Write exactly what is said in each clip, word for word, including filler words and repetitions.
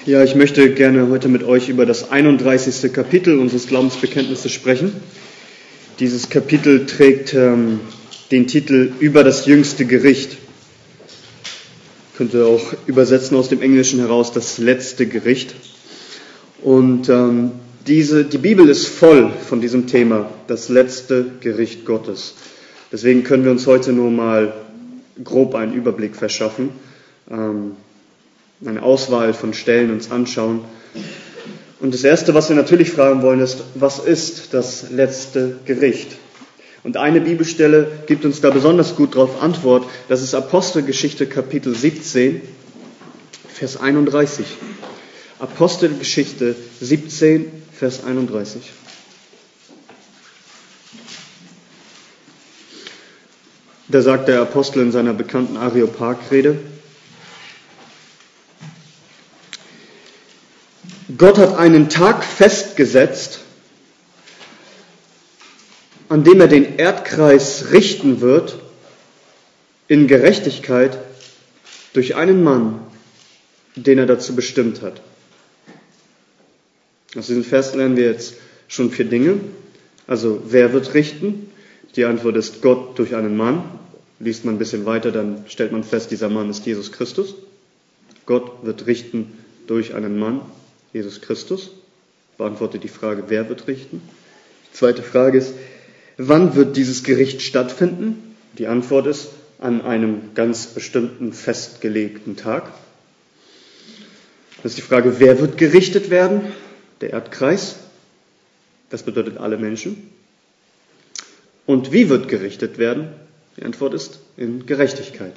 Ja, ich möchte gerne heute mit euch über das einunddreißigste Kapitel unseres Glaubensbekenntnisses sprechen. Dieses Kapitel trägt ähm, den Titel Über das jüngste Gericht. Könnte auch übersetzen aus dem Englischen heraus, das letzte Gericht. Und ähm, diese, die Bibel ist voll von diesem Thema, das letzte Gericht Gottes. Deswegen können wir uns heute nur mal grob einen Überblick verschaffen, ähm, eine Auswahl von Stellen uns anschauen. Und das Erste, was wir natürlich fragen wollen, ist, was ist das letzte Gericht? Und eine Bibelstelle gibt uns da besonders gut darauf Antwort. Das ist Apostelgeschichte Kapitel siebzehn, Vers einunddreißig. Apostelgeschichte siebzehn, Vers einunddreißig. Da sagt der Apostel in seiner bekannten Areopag-Rede: Gott hat einen Tag festgesetzt, an dem er den Erdkreis richten wird in Gerechtigkeit durch einen Mann, den er dazu bestimmt hat. Aus diesem Vers lernen wir jetzt schon vier Dinge. Also, wer wird richten? Die Antwort ist Gott durch einen Mann. Liest man ein bisschen weiter, dann stellt man fest, dieser Mann ist Jesus Christus. Gott wird richten durch einen Mann, Jesus Christus. Beantwortet die Frage, wer wird richten? Die zweite Frage ist, wann wird dieses Gericht stattfinden? Die Antwort ist, an einem ganz bestimmten festgelegten Tag. Das ist die Frage, wer wird gerichtet werden? Der Erdkreis. Das bedeutet alle Menschen. Und wie wird gerichtet werden? Die Antwort ist in Gerechtigkeit.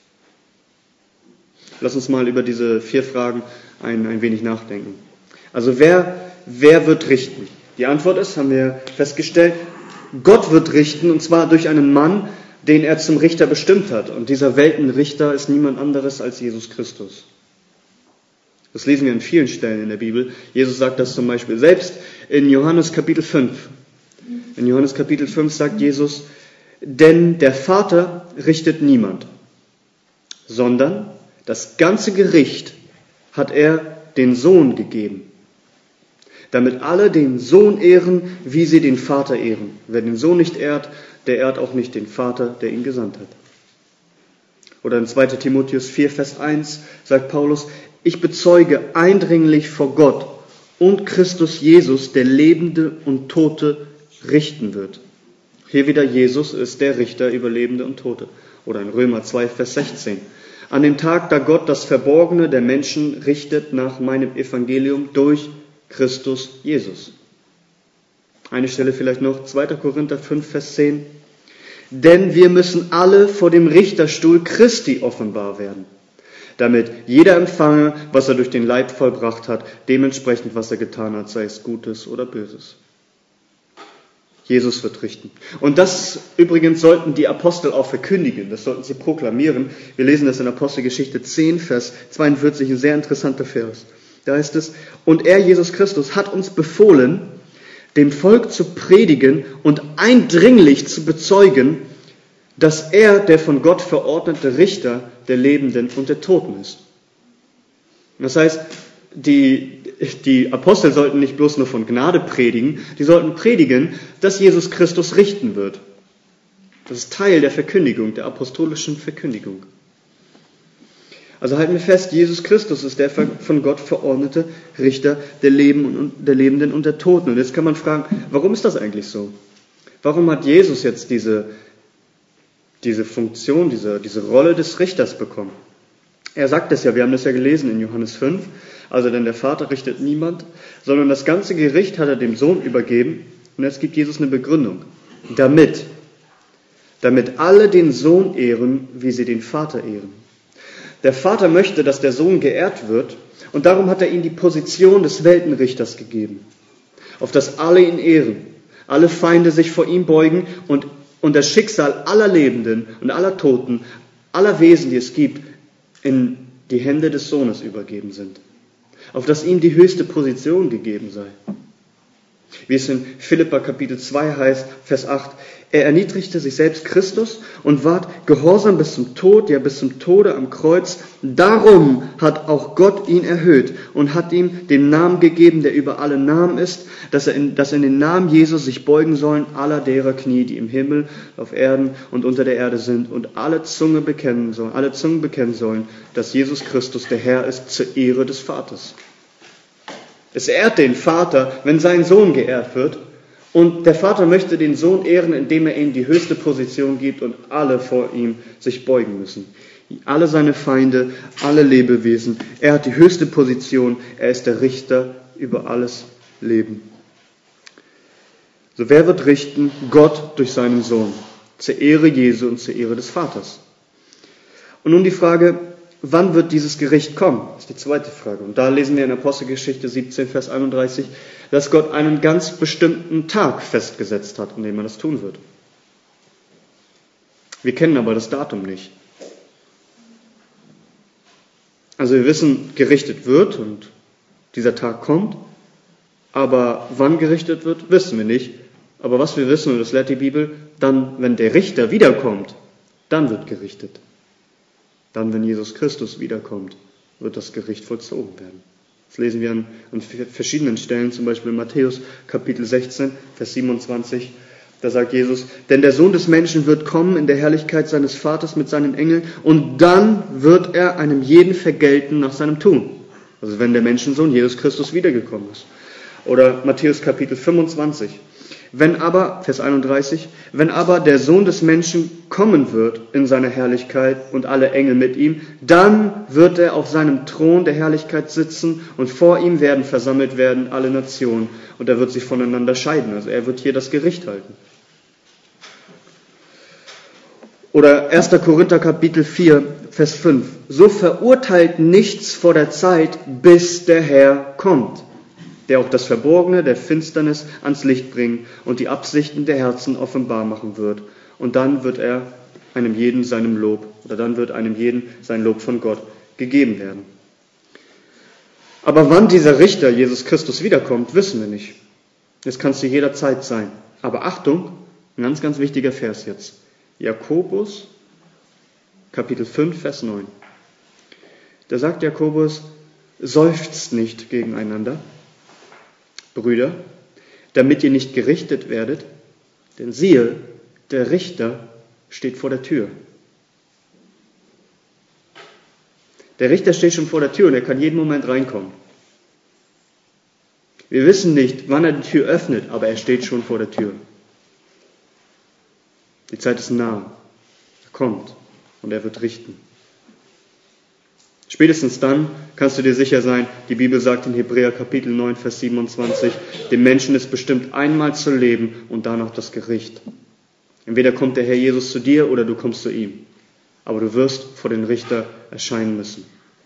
Lass uns mal über diese vier Fragen ein, ein wenig nachdenken. Also wer, wer wird richten? Die Antwort ist, haben wir festgestellt, Gott wird richten, und zwar durch einen Mann, den er zum Richter bestimmt hat. Und dieser Weltenrichter ist niemand anderes als Jesus Christus. Das lesen wir an vielen Stellen in der Bibel. Jesus sagt das zum Beispiel selbst in Johannes Kapitel fünf. In Johannes Kapitel fünf sagt Jesus, denn der Vater richtet niemand, sondern das ganze Gericht hat er den Sohn gegeben, damit alle den Sohn ehren, wie sie den Vater ehren. Wer den Sohn nicht ehrt, der ehrt auch nicht den Vater, der ihn gesandt hat. Oder in zweiter Timotheus vier, Vers eins sagt Paulus, ich bezeuge eindringlich vor Gott und Christus Jesus, der Lebende und Tote richten wird. Hier wieder Jesus ist der Richter über Lebende und Tote. Oder in Römer zwei, Vers sechzehn. An dem Tag, da Gott das Verborgene der Menschen richtet nach meinem Evangelium durch Christus Jesus. Eine Stelle vielleicht noch, zweiter Korinther fünf, Vers zehn. Denn wir müssen alle vor dem Richterstuhl Christi offenbar werden, damit jeder empfange, was er durch den Leib vollbracht hat, dementsprechend, was er getan hat, sei es Gutes oder Böses. Jesus wird richten. Und das übrigens sollten die Apostel auch verkündigen, das sollten sie proklamieren. Wir lesen das in Apostelgeschichte zehn, Vers zweiundvierzig, ein sehr interessanter Vers. Da heißt es, und er, Jesus Christus, hat uns befohlen, dem Volk zu predigen und eindringlich zu bezeugen, dass er der von Gott verordnete Richter der Lebenden und der Toten ist. Das heißt, die, die Apostel sollten nicht bloß nur von Gnade predigen, die sollten predigen, dass Jesus Christus richten wird. Das ist Teil der Verkündigung, der apostolischen Verkündigung. Also halten wir fest, Jesus Christus ist der von Gott verordnete Richter der, Leben und, der Lebenden und der Toten. Und jetzt kann man fragen, warum ist das eigentlich so? Warum hat Jesus jetzt diese, diese Funktion, diese, diese Rolle des Richters bekommen? Er sagt es ja, wir haben das ja gelesen in Johannes fünf, also denn der Vater richtet niemand, sondern das ganze Gericht hat er dem Sohn übergeben. Und jetzt gibt Jesus eine Begründung. Damit, damit alle den Sohn ehren, wie sie den Vater ehren. Der Vater möchte, dass der Sohn geehrt wird, und darum hat er ihm die Position des Weltenrichters gegeben, auf das alle ihn ehren, alle Feinde sich vor ihm beugen und, und das Schicksal aller Lebenden und aller Toten, aller Wesen, die es gibt, in die Hände des Sohnes übergeben sind, auf das ihm die höchste Position gegeben sei. Wie es in Philipper Kapitel zwei heißt, Vers acht, er erniedrigte sich selbst Christus und ward gehorsam bis zum Tod, ja bis zum Tode am Kreuz. Darum hat auch Gott ihn erhöht und hat ihm den Namen gegeben, der über alle Namen ist, dass er in, dass in den Namen Jesus sich beugen sollen aller derer Knie, die im Himmel, auf Erden und unter der Erde sind, und alle Zunge bekennen sollen, alle Zungen bekennen sollen, dass Jesus Christus der Herr ist, zur Ehre des Vaters. Es ehrt den Vater, wenn sein Sohn geehrt wird. Und der Vater möchte den Sohn ehren, indem er ihm die höchste Position gibt und alle vor ihm sich beugen müssen. Alle seine Feinde, alle Lebewesen. Er hat die höchste Position. Er ist der Richter über alles Leben. So, wer wird richten? Gott durch seinen Sohn. Zur Ehre Jesu und zur Ehre des Vaters. Und nun die Frage, wann wird dieses Gericht kommen? Das ist die zweite Frage. Und da lesen wir in Apostelgeschichte siebzehn, Vers einunddreißig, dass Gott einen ganz bestimmten Tag festgesetzt hat, an dem er das tun wird. Wir kennen aber das Datum nicht. Also wir wissen, gerichtet wird und dieser Tag kommt, aber wann gerichtet wird, wissen wir nicht. Aber was wir wissen, und das lehrt die Bibel, dann, wenn der Richter wiederkommt, dann wird gerichtet. Dann, wenn Jesus Christus wiederkommt, wird das Gericht vollzogen werden. Das lesen wir an, an verschiedenen Stellen, zum Beispiel in Matthäus Kapitel sechzehn, Vers siebenundzwanzig. Da sagt Jesus, denn der Sohn des Menschen wird kommen in der Herrlichkeit seines Vaters mit seinen Engeln und dann wird er einem jeden vergelten nach seinem Tun. Also wenn der Menschensohn Jesus Christus wiedergekommen ist. Oder Matthäus Kapitel fünfundzwanzig. Wenn aber, Vers einunddreißig, wenn aber der Sohn des Menschen kommen wird in seiner Herrlichkeit und alle Engel mit ihm, dann wird er auf seinem Thron der Herrlichkeit sitzen und vor ihm werden versammelt werden alle Nationen und er wird sie voneinander scheiden. Also er wird hier das Gericht halten. Oder erster Korinther Kapitel vier, Vers fünf. So verurteilt nichts vor der Zeit, bis der Herr kommt, der auch das Verborgene der Finsternis ans Licht bringen und die Absichten der Herzen offenbar machen wird. Und dann wird er einem jeden seinem Lob, oder dann wird einem jeden sein Lob von Gott gegeben werden. Aber wann dieser Richter, Jesus Christus, wiederkommt, wissen wir nicht. Es kann zu jeder Zeit sein. Aber Achtung, ein ganz, ganz wichtiger Vers jetzt. Jakobus, Kapitel fünf, Vers neun. Da sagt Jakobus, seufzt nicht gegeneinander, Brüder, damit ihr nicht gerichtet werdet, denn siehe, der Richter steht vor der Tür. Der Richter steht schon vor der Tür und er kann jeden Moment reinkommen. Wir wissen nicht, wann er die Tür öffnet, aber er steht schon vor der Tür. Die Zeit ist nah. Er kommt und er wird richten. Spätestens dann kannst du dir sicher sein, die Bibel sagt in Hebräer Kapitel neun, Vers siebenundzwanzig, dem Menschen ist bestimmt einmal zu leben und danach das Gericht. Entweder kommt der Herr Jesus zu dir oder du kommst zu ihm. Aber du wirst vor den Richter erscheinen müssen.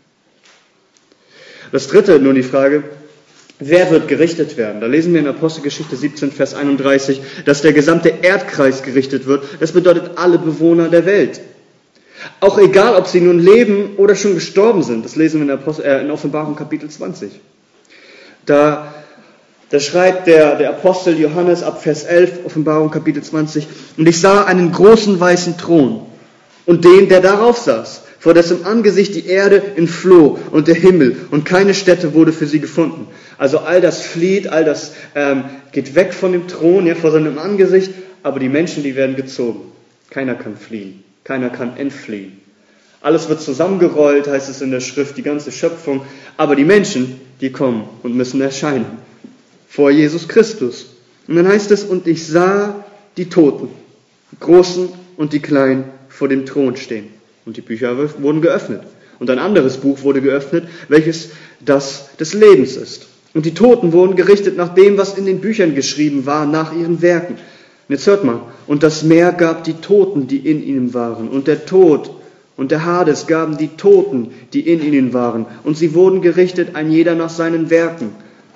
Das dritte, nun die Frage, wer wird gerichtet werden? Da lesen wir in Apostelgeschichte siebzehn, Vers einunddreißig, dass der gesamte Erdkreis gerichtet wird. Das bedeutet alle Bewohner der Welt. Auch egal, ob sie nun leben oder schon gestorben sind. Das lesen wir in, Apostel, äh, in Offenbarung Kapitel zwanzig. Da, da schreibt der, der Apostel Johannes ab Vers elf, Offenbarung Kapitel zwanzig, und ich sah einen großen weißen Thron und den, der darauf saß, vor dessen Angesicht die Erde entfloh und der Himmel und keine Stätte wurde für sie gefunden. Also all das flieht, all das ähm, geht weg von dem Thron, ja, vor seinem Angesicht, aber die Menschen, die werden gezogen. Keiner kann fliehen. Keiner kann entfliehen. Alles wird zusammengerollt, heißt es in der Schrift, die ganze Schöpfung. Aber die Menschen, die kommen und müssen erscheinen vor Jesus Christus. Und dann heißt es, und ich sah die Toten, die Großen und die Kleinen, vor dem Thron stehen. Und die Bücher wurden geöffnet. Und ein anderes Buch wurde geöffnet, welches das des Lebens ist. Und die Toten wurden gerichtet nach dem, was in den Büchern geschrieben war, nach ihren Werken. Und jetzt hört mal, und das Meer gab die Toten, die in ihnen waren, und der Tod und der Hades gaben die Toten, die in ihnen waren, und sie wurden gerichtet, ein jeder nach seinen Werken.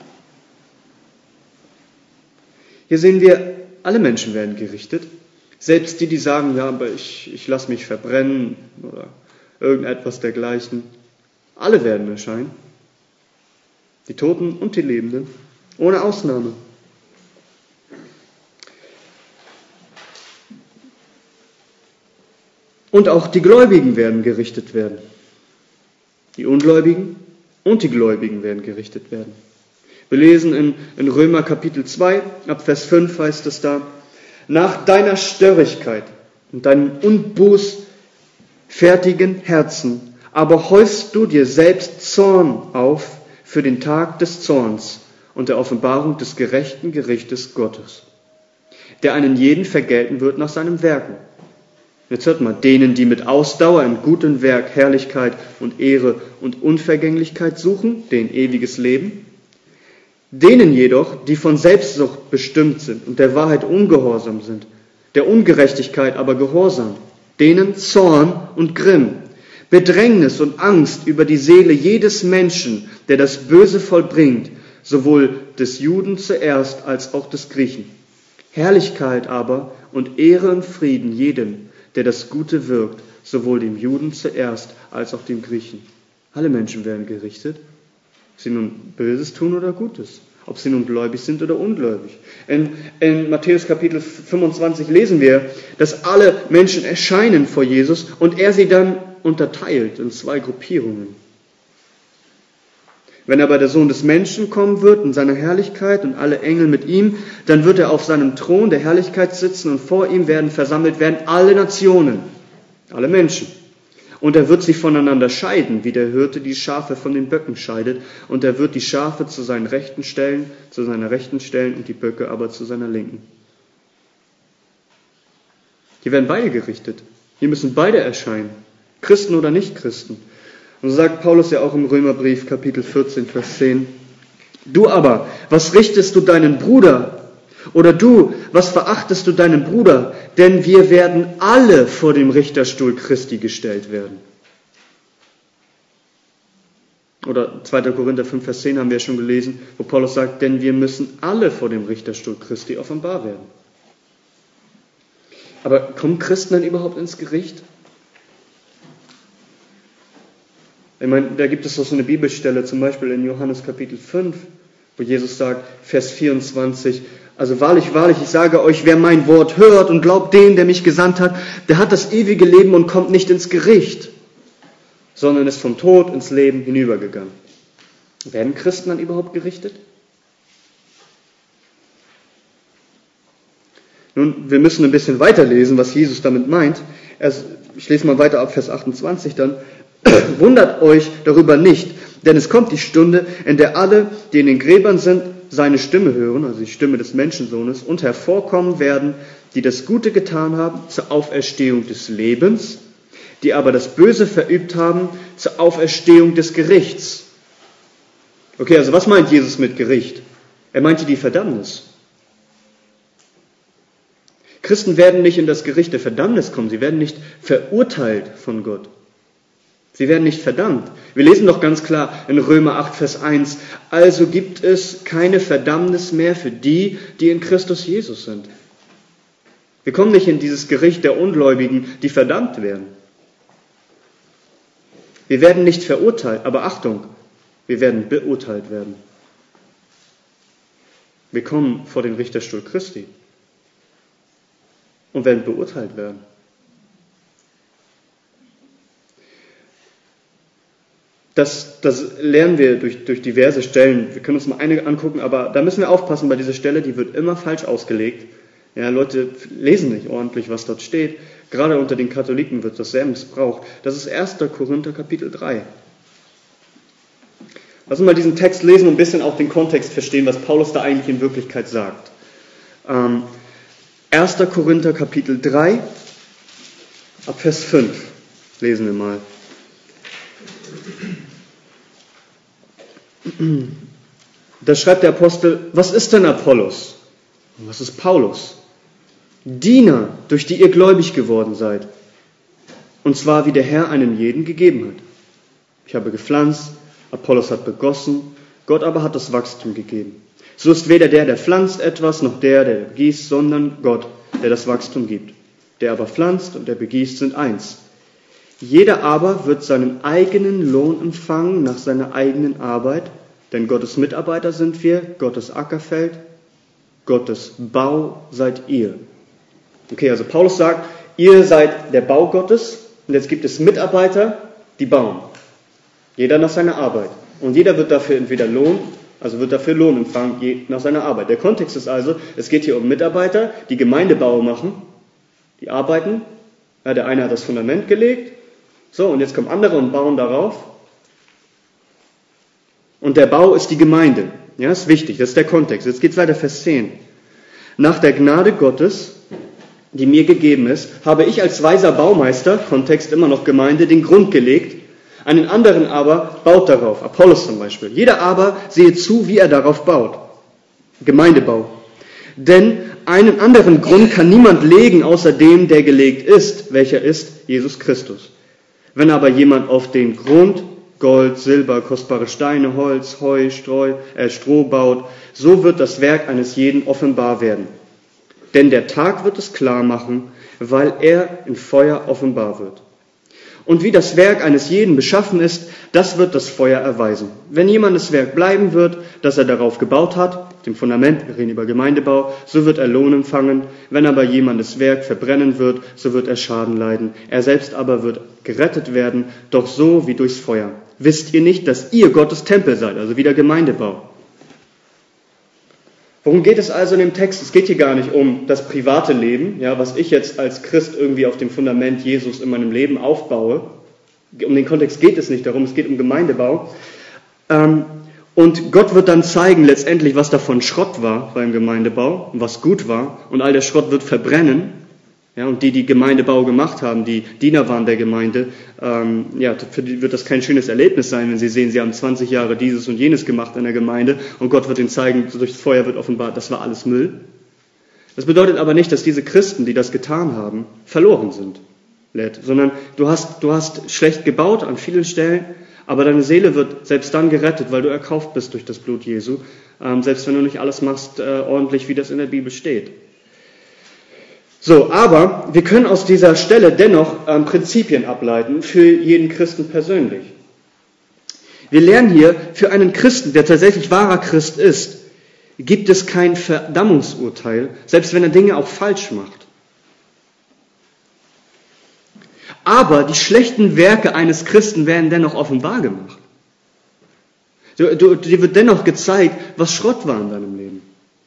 Hier sehen wir, alle Menschen werden gerichtet, selbst die, die sagen, ja, aber ich, ich lasse mich verbrennen oder irgendetwas dergleichen. Alle werden erscheinen, die Toten und die Lebenden, ohne Ausnahme. Und auch die Gläubigen werden gerichtet werden. Die Ungläubigen und die Gläubigen werden gerichtet werden. Wir lesen in, in Römer Kapitel zwei, ab Vers fünf heißt es da: Nach deiner Störrigkeit und deinem unbußfertigen Herzen aber häufst du dir selbst Zorn auf für den Tag des Zorns und der Offenbarung des gerechten Gerichtes Gottes, der einen jeden vergelten wird nach seinem Werken. Jetzt hört mal, denen, die mit Ausdauer im guten Werk Herrlichkeit und Ehre und Unvergänglichkeit suchen, denen ewiges Leben, denen jedoch, die von Selbstsucht bestimmt sind und der Wahrheit ungehorsam sind, der Ungerechtigkeit aber gehorsam, denen Zorn und Grimm, Bedrängnis und Angst über die Seele jedes Menschen, der das Böse vollbringt, sowohl des Juden zuerst als auch des Griechen. Herrlichkeit aber und Ehre und Frieden jedem, der das Gute wirkt, sowohl dem Juden zuerst als auch dem Griechen. Alle Menschen werden gerichtet, ob sie nun Böses tun oder Gutes, ob sie nun gläubig sind oder ungläubig. In, in Matthäus Kapitel fünfundzwanzig lesen wir, dass alle Menschen erscheinen vor Jesus und er sie dann unterteilt in zwei Gruppierungen. Wenn aber der Sohn des Menschen kommen wird in seiner Herrlichkeit und alle Engel mit ihm, dann wird er auf seinem Thron der Herrlichkeit sitzen und vor ihm werden versammelt werden alle Nationen, alle Menschen. Und er wird sie voneinander scheiden, wie der Hirte die Schafe von den Böcken scheidet. Und er wird die Schafe zu seinen Rechten stellen, zu seiner Rechten stellen und die Böcke aber zu seiner Linken. Hier werden beide gerichtet. Hier müssen beide erscheinen, Christen oder Nicht-Christen. Und so sagt Paulus ja auch im Römerbrief, Kapitel vierzehn, Vers zehn, du aber, was richtest du deinen Bruder? Oder du, was verachtest du deinen Bruder? Denn wir werden alle vor dem Richterstuhl Christi gestellt werden. Oder zweiter Korinther fünf, Vers zehn haben wir ja schon gelesen, wo Paulus sagt, denn wir müssen alle vor dem Richterstuhl Christi offenbar werden. Aber kommen Christen dann überhaupt ins Gericht? Ich meine, da gibt es doch so eine Bibelstelle, zum Beispiel in Johannes Kapitel fünf, wo Jesus sagt, Vers vierundzwanzig, also wahrlich, wahrlich, ich sage euch, wer mein Wort hört und glaubt den, der mich gesandt hat, der hat das ewige Leben und kommt nicht ins Gericht, sondern ist vom Tod ins Leben hinübergegangen. Werden Christen dann überhaupt gerichtet? Nun, wir müssen ein bisschen weiterlesen, was Jesus damit meint. Erst, ich lese mal weiter ab Vers achtundzwanzig dann. Wundert euch darüber nicht, denn es kommt die Stunde, in der alle, die in den Gräbern sind, seine Stimme hören, also die Stimme des Menschensohnes, und hervorkommen werden, die das Gute getan haben, zur Auferstehung des Lebens, die aber das Böse verübt haben, zur Auferstehung des Gerichts. Okay, also was meint Jesus mit Gericht? Er meinte die Verdammnis. Christen werden nicht in das Gericht der Verdammnis kommen, sie werden nicht verurteilt von Gott. Sie werden nicht verdammt. Wir lesen doch ganz klar in Römer acht, Vers eins, also gibt es keine Verdammnis mehr für die, die in Christus Jesus sind. Wir kommen nicht in dieses Gericht der Ungläubigen, die verdammt werden. Wir werden nicht verurteilt, aber Achtung, wir werden beurteilt werden. Wir kommen vor den Richterstuhl Christi und werden beurteilt werden. Das, das lernen wir durch, durch diverse Stellen. Wir können uns mal eine angucken, aber da müssen wir aufpassen bei dieser Stelle, die wird immer falsch ausgelegt. Ja, Leute lesen nicht ordentlich, was dort steht. Gerade unter den Katholiken wird das sehr missbraucht. Das ist erster Korinther Kapitel drei. Lass uns mal diesen Text lesen und ein bisschen auch den Kontext verstehen, was Paulus da eigentlich in Wirklichkeit sagt. Ähm, erster Korinther Kapitel drei, ab Vers fünf lesen wir mal. Da schreibt der Apostel, was ist denn Apollos? Und was ist Paulus? Diener, durch die ihr gläubig geworden seid. Und zwar, wie der Herr einem jeden gegeben hat. Ich habe gepflanzt, Apollos hat begossen, Gott aber hat das Wachstum gegeben. So ist weder der, der pflanzt etwas, noch der, der begießt, sondern Gott, der das Wachstum gibt. Der aber pflanzt und der begießt sind eins. Jeder aber wird seinen eigenen Lohn empfangen nach seiner eigenen Arbeit, denn Gottes Mitarbeiter sind wir, Gottes Ackerfeld, Gottes Bau seid ihr. Okay, also Paulus sagt, ihr seid der Bau Gottes und jetzt gibt es Mitarbeiter, die bauen. Jeder nach seiner Arbeit. Und jeder wird dafür entweder Lohn, also wird dafür Lohn empfangen, je nach seiner Arbeit. Der Kontext ist also, es geht hier um Mitarbeiter, die Gemeindebau machen, die arbeiten. Ja, der eine hat das Fundament gelegt, so, und jetzt kommen andere und bauen darauf. Und der Bau ist die Gemeinde. Ja, ist wichtig, das ist der Kontext. Jetzt geht es weiter, Vers zehn. Nach der Gnade Gottes, die mir gegeben ist, habe ich als weiser Baumeister, Kontext immer noch Gemeinde, den Grund gelegt, einen anderen aber baut darauf, Apollos zum Beispiel. Jeder aber sehe zu, wie er darauf baut. Gemeindebau. Denn einen anderen Grund kann niemand legen, außer dem, der gelegt ist, welcher ist Jesus Christus. Wenn aber jemand auf den Grund Gold, Silber, kostbare Steine, Holz, Heu, Streu, äh, Stroh baut, so wird das Werk eines jeden offenbar werden. Denn der Tag wird es klar machen, weil er in Feuer offenbar wird. Und wie das Werk eines jeden beschaffen ist, das wird das Feuer erweisen. Wenn jemandes Werk bleiben wird, das er darauf gebaut hat, dem Fundament, wir reden über Gemeindebau, so wird er Lohn empfangen. Wenn aber jemandes Werk verbrennen wird, so wird er Schaden leiden. Er selbst aber wird gerettet werden, doch so wie durchs Feuer. Wisst ihr nicht, dass ihr Gottes Tempel seid, also wieder Gemeindebau? Worum geht es also in dem Text? Es geht hier gar nicht um das private Leben, ja, was ich jetzt als Christ irgendwie auf dem Fundament Jesus in meinem Leben aufbaue. Um den Kontext geht es nicht darum, es geht um Gemeindebau. Ähm, und Gott wird dann zeigen letztendlich, was davon Schrott war beim Gemeindebau und was gut war. Und all der Schrott wird verbrennen. Ja, und die, die Gemeindebau gemacht haben, die Diener waren der Gemeinde, ähm, ja, für die wird das kein schönes Erlebnis sein, wenn sie sehen, sie haben zwanzig Jahre dieses und jenes gemacht in der Gemeinde und Gott wird ihnen zeigen, durch das Feuer wird offenbart, das war alles Müll. Das bedeutet aber nicht, dass diese Christen, die das getan haben, verloren sind, sondern du hast, du hast schlecht gebaut an vielen Stellen, aber deine Seele wird selbst dann gerettet, weil du erkauft bist durch das Blut Jesu, ähm, selbst wenn du nicht alles machst äh, ordentlich, wie das in der Bibel steht. So, aber wir können aus dieser Stelle dennoch ähm, Prinzipien ableiten für jeden Christen persönlich. Wir lernen hier, für einen Christen, der tatsächlich wahrer Christ ist, gibt es kein Verdammungsurteil, selbst wenn er Dinge auch falsch macht. Aber die schlechten Werke eines Christen werden dennoch offenbar gemacht. Dir wird dennoch gezeigt, was Schrott war in deinem Leben.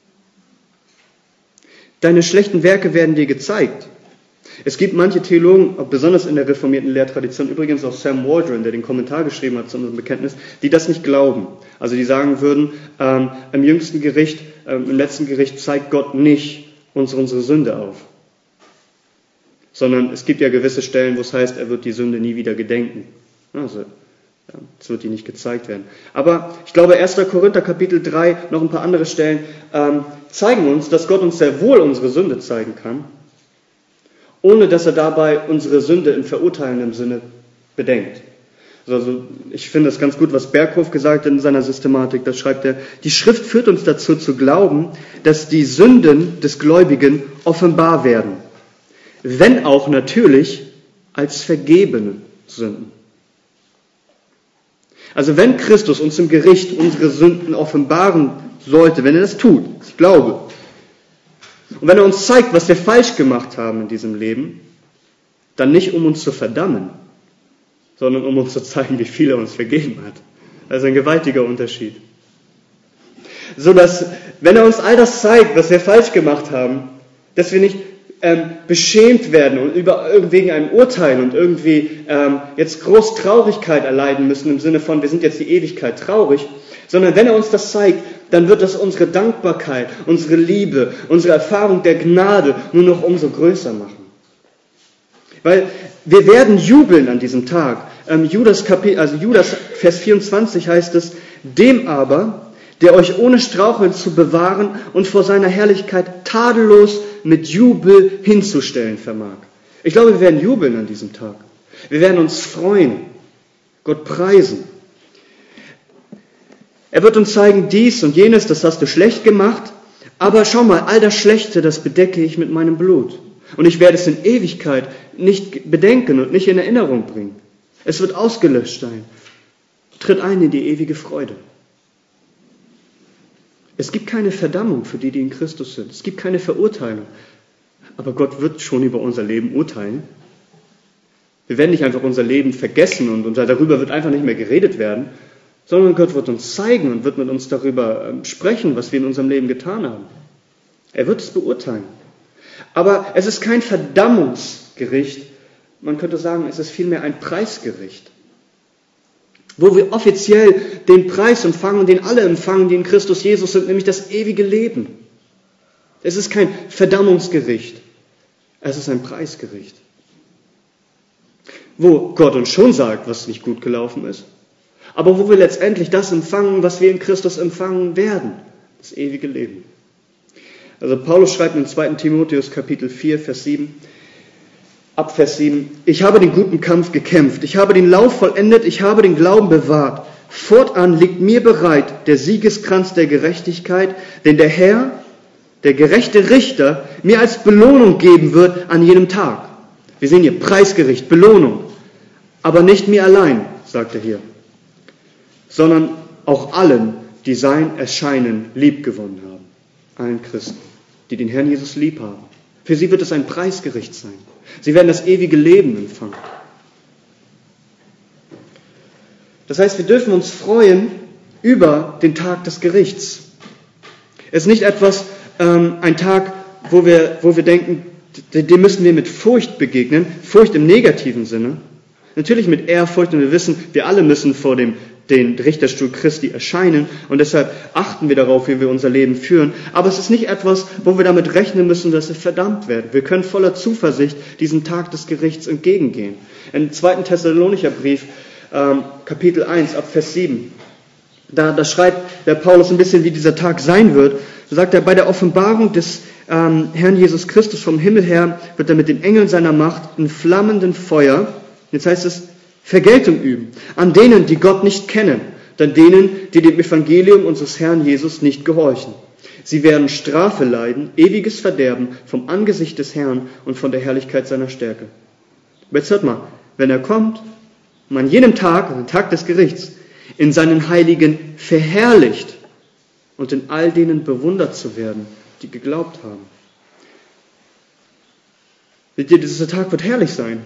Deine schlechten Werke werden dir gezeigt. Es gibt manche Theologen, besonders in der reformierten Lehrtradition, übrigens auch Sam Waldron, der den Kommentar geschrieben hat zu unserem Bekenntnis, die das nicht glauben. Also die sagen würden, ähm, im jüngsten Gericht, ähm, im letzten Gericht zeigt Gott nicht uns unsere Sünde auf. Sondern es gibt ja gewisse Stellen, wo es heißt, er wird die Sünde nie wieder gedenken. Also, ja, es wird die nicht gezeigt werden. Aber ich glaube, erster Korinther Kapitel drei, noch ein paar andere Stellen, ähm, zeigen uns, dass Gott uns sehr wohl unsere Sünde zeigen kann, ohne dass er dabei unsere Sünde in verurteilendem Sinne bedenkt. Also ich finde es ganz gut, was Berghof gesagt hat in seiner Systematik. Da schreibt er, die Schrift führt uns dazu zu glauben, dass die Sünden des Gläubigen offenbar werden, wenn auch natürlich als vergebene Sünden. Also wenn Christus uns im Gericht unsere Sünden offenbaren sollte, wenn er das tut, ich glaube, und wenn er uns zeigt, was wir falsch gemacht haben in diesem Leben, dann nicht um uns zu verdammen, sondern um uns zu zeigen, wie viel er uns vergeben hat. Das ist ein gewaltiger Unterschied. So dass, wenn er uns all das zeigt, was wir falsch gemacht haben, dass wir nicht ähm, beschämt werden und über wegen einem Urteil und irgendwie ähm, jetzt groß Traurigkeit erleiden müssen im Sinne von, wir sind jetzt die Ewigkeit traurig, sondern wenn er uns das zeigt, dann wird das unsere Dankbarkeit, unsere Liebe, unsere Erfahrung der Gnade nur noch umso größer machen. Weil wir werden jubeln an diesem Tag. Ähm, Judas, Kapitel, also Judas Vers vierundzwanzig heißt es, dem aber, der euch ohne Straucheln zu bewahren und vor seiner Herrlichkeit tadellos mit Jubel hinzustellen vermag. Ich glaube, wir werden jubeln an diesem Tag. Wir werden uns freuen, Gott preisen. Er wird uns zeigen, dies und jenes, das hast du schlecht gemacht, aber schau mal, all das Schlechte, das bedecke ich mit meinem Blut. Und ich werde es in Ewigkeit nicht bedenken und nicht in Erinnerung bringen. Es wird ausgelöscht sein. Tritt ein in die ewige Freude. Es gibt keine Verdammung für die, die in Christus sind. Es gibt keine Verurteilung. aber Gott wird schon über unser Leben urteilen. Wir werden nicht einfach unser Leben vergessen und, und darüber wird einfach nicht mehr geredet werden, sondern Gott wird uns zeigen und wird mit uns darüber sprechen, was wir in unserem Leben getan haben. Er wird es beurteilen. Aber es ist kein Verdammungsgericht, man könnte sagen, es ist vielmehr ein Preisgericht, wo wir offiziell den Preis empfangen, den alle empfangen, die in Christus Jesus sind, nämlich das ewige Leben. Es ist kein Verdammungsgericht, es ist ein Preisgericht, wo Gott uns schon sagt, was nicht gut gelaufen ist, aber wo wir letztendlich das empfangen, was wir in Christus empfangen werden, das ewige Leben. Also Paulus schreibt in zweiten Timotheus Kapitel vier, Vers sieben, ab Vers sieben, ich habe den guten Kampf gekämpft, ich habe den Lauf vollendet, ich habe den Glauben bewahrt. Fortan liegt mir bereit der Siegeskranz der Gerechtigkeit, den der Herr, der gerechte Richter, mir als Belohnung geben wird an jenem Tag. Wir sehen hier Preisgericht, Belohnung, aber nicht mir allein, sagt er hier, sondern auch allen, die sein Erscheinen liebgewonnen haben, allen Christen, die den Herrn Jesus lieb haben. Für sie wird es ein Preisgericht sein. Sie werden das ewige Leben empfangen. Das heißt, wir dürfen uns freuen über den Tag des Gerichts. Es ist nicht etwas, ähm, ein Tag, wo wir, wo wir denken, dem müssen wir mit Furcht begegnen. Furcht im negativen Sinne. Natürlich mit Ehrfurcht, und wir wissen, wir alle müssen vor dem den Richterstuhl Christi erscheinen und deshalb achten wir darauf, wie wir unser Leben führen. Aber es ist nicht etwas, wo wir damit rechnen müssen, dass wir verdammt werden. Wir können voller Zuversicht diesem Tag des Gerichts entgegengehen. Im zweiten Thessalonicher Brief, ähm, Kapitel eins, ab Vers sieben, da, da schreibt der Paulus ein bisschen, wie dieser Tag sein wird. So sagt er, bei der Offenbarung des ähm, Herrn Jesus Christus vom Himmel her wird er mit den Engeln seiner Macht in flammendem Feuer, jetzt heißt es, Vergeltung üben, an denen, die Gott nicht kennen, an denen, die dem Evangelium unseres Herrn Jesus nicht gehorchen. Sie werden Strafe leiden, ewiges Verderben vom Angesicht des Herrn und von der Herrlichkeit seiner Stärke. Aber jetzt hört mal, wenn er kommt, um an jenem Tag, an dem Tag des Gerichts, in seinen Heiligen verherrlicht und in all denen bewundert zu werden, die geglaubt haben. Seht ihr, dieser Tag wird herrlich sein.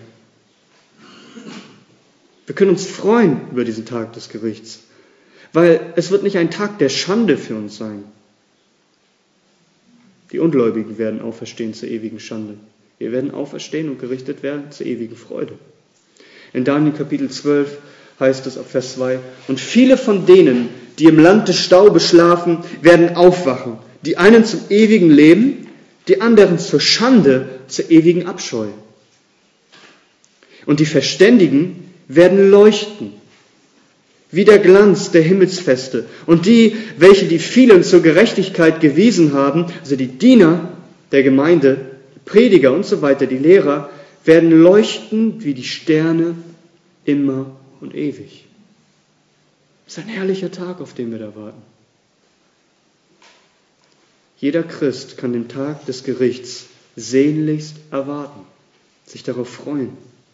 Wir können uns freuen über diesen Tag des Gerichts, weil es wird nicht ein Tag der Schande für uns sein. Die Ungläubigen werden auferstehen zur ewigen Schande. Wir werden auferstehen und gerichtet werden zur ewigen Freude. In Daniel Kapitel zwölf heißt es ab Vers zwei, und viele von denen, die im Land des Staubes schlafen, werden aufwachen, die einen zum ewigen Leben, die anderen zur Schande, zur ewigen Abscheu. Und die Verständigen werden leuchten, wie der Glanz der Himmelsfeste. Und die, welche die vielen zur Gerechtigkeit gewiesen haben, also die Diener der Gemeinde, die Prediger und so weiter, die Lehrer, werden leuchten wie die Sterne immer und ewig. Das ist ein herrlicher Tag, auf den wir da warten. Jeder Christ kann den Tag des Gerichts sehnlichst erwarten, sich darauf freuen.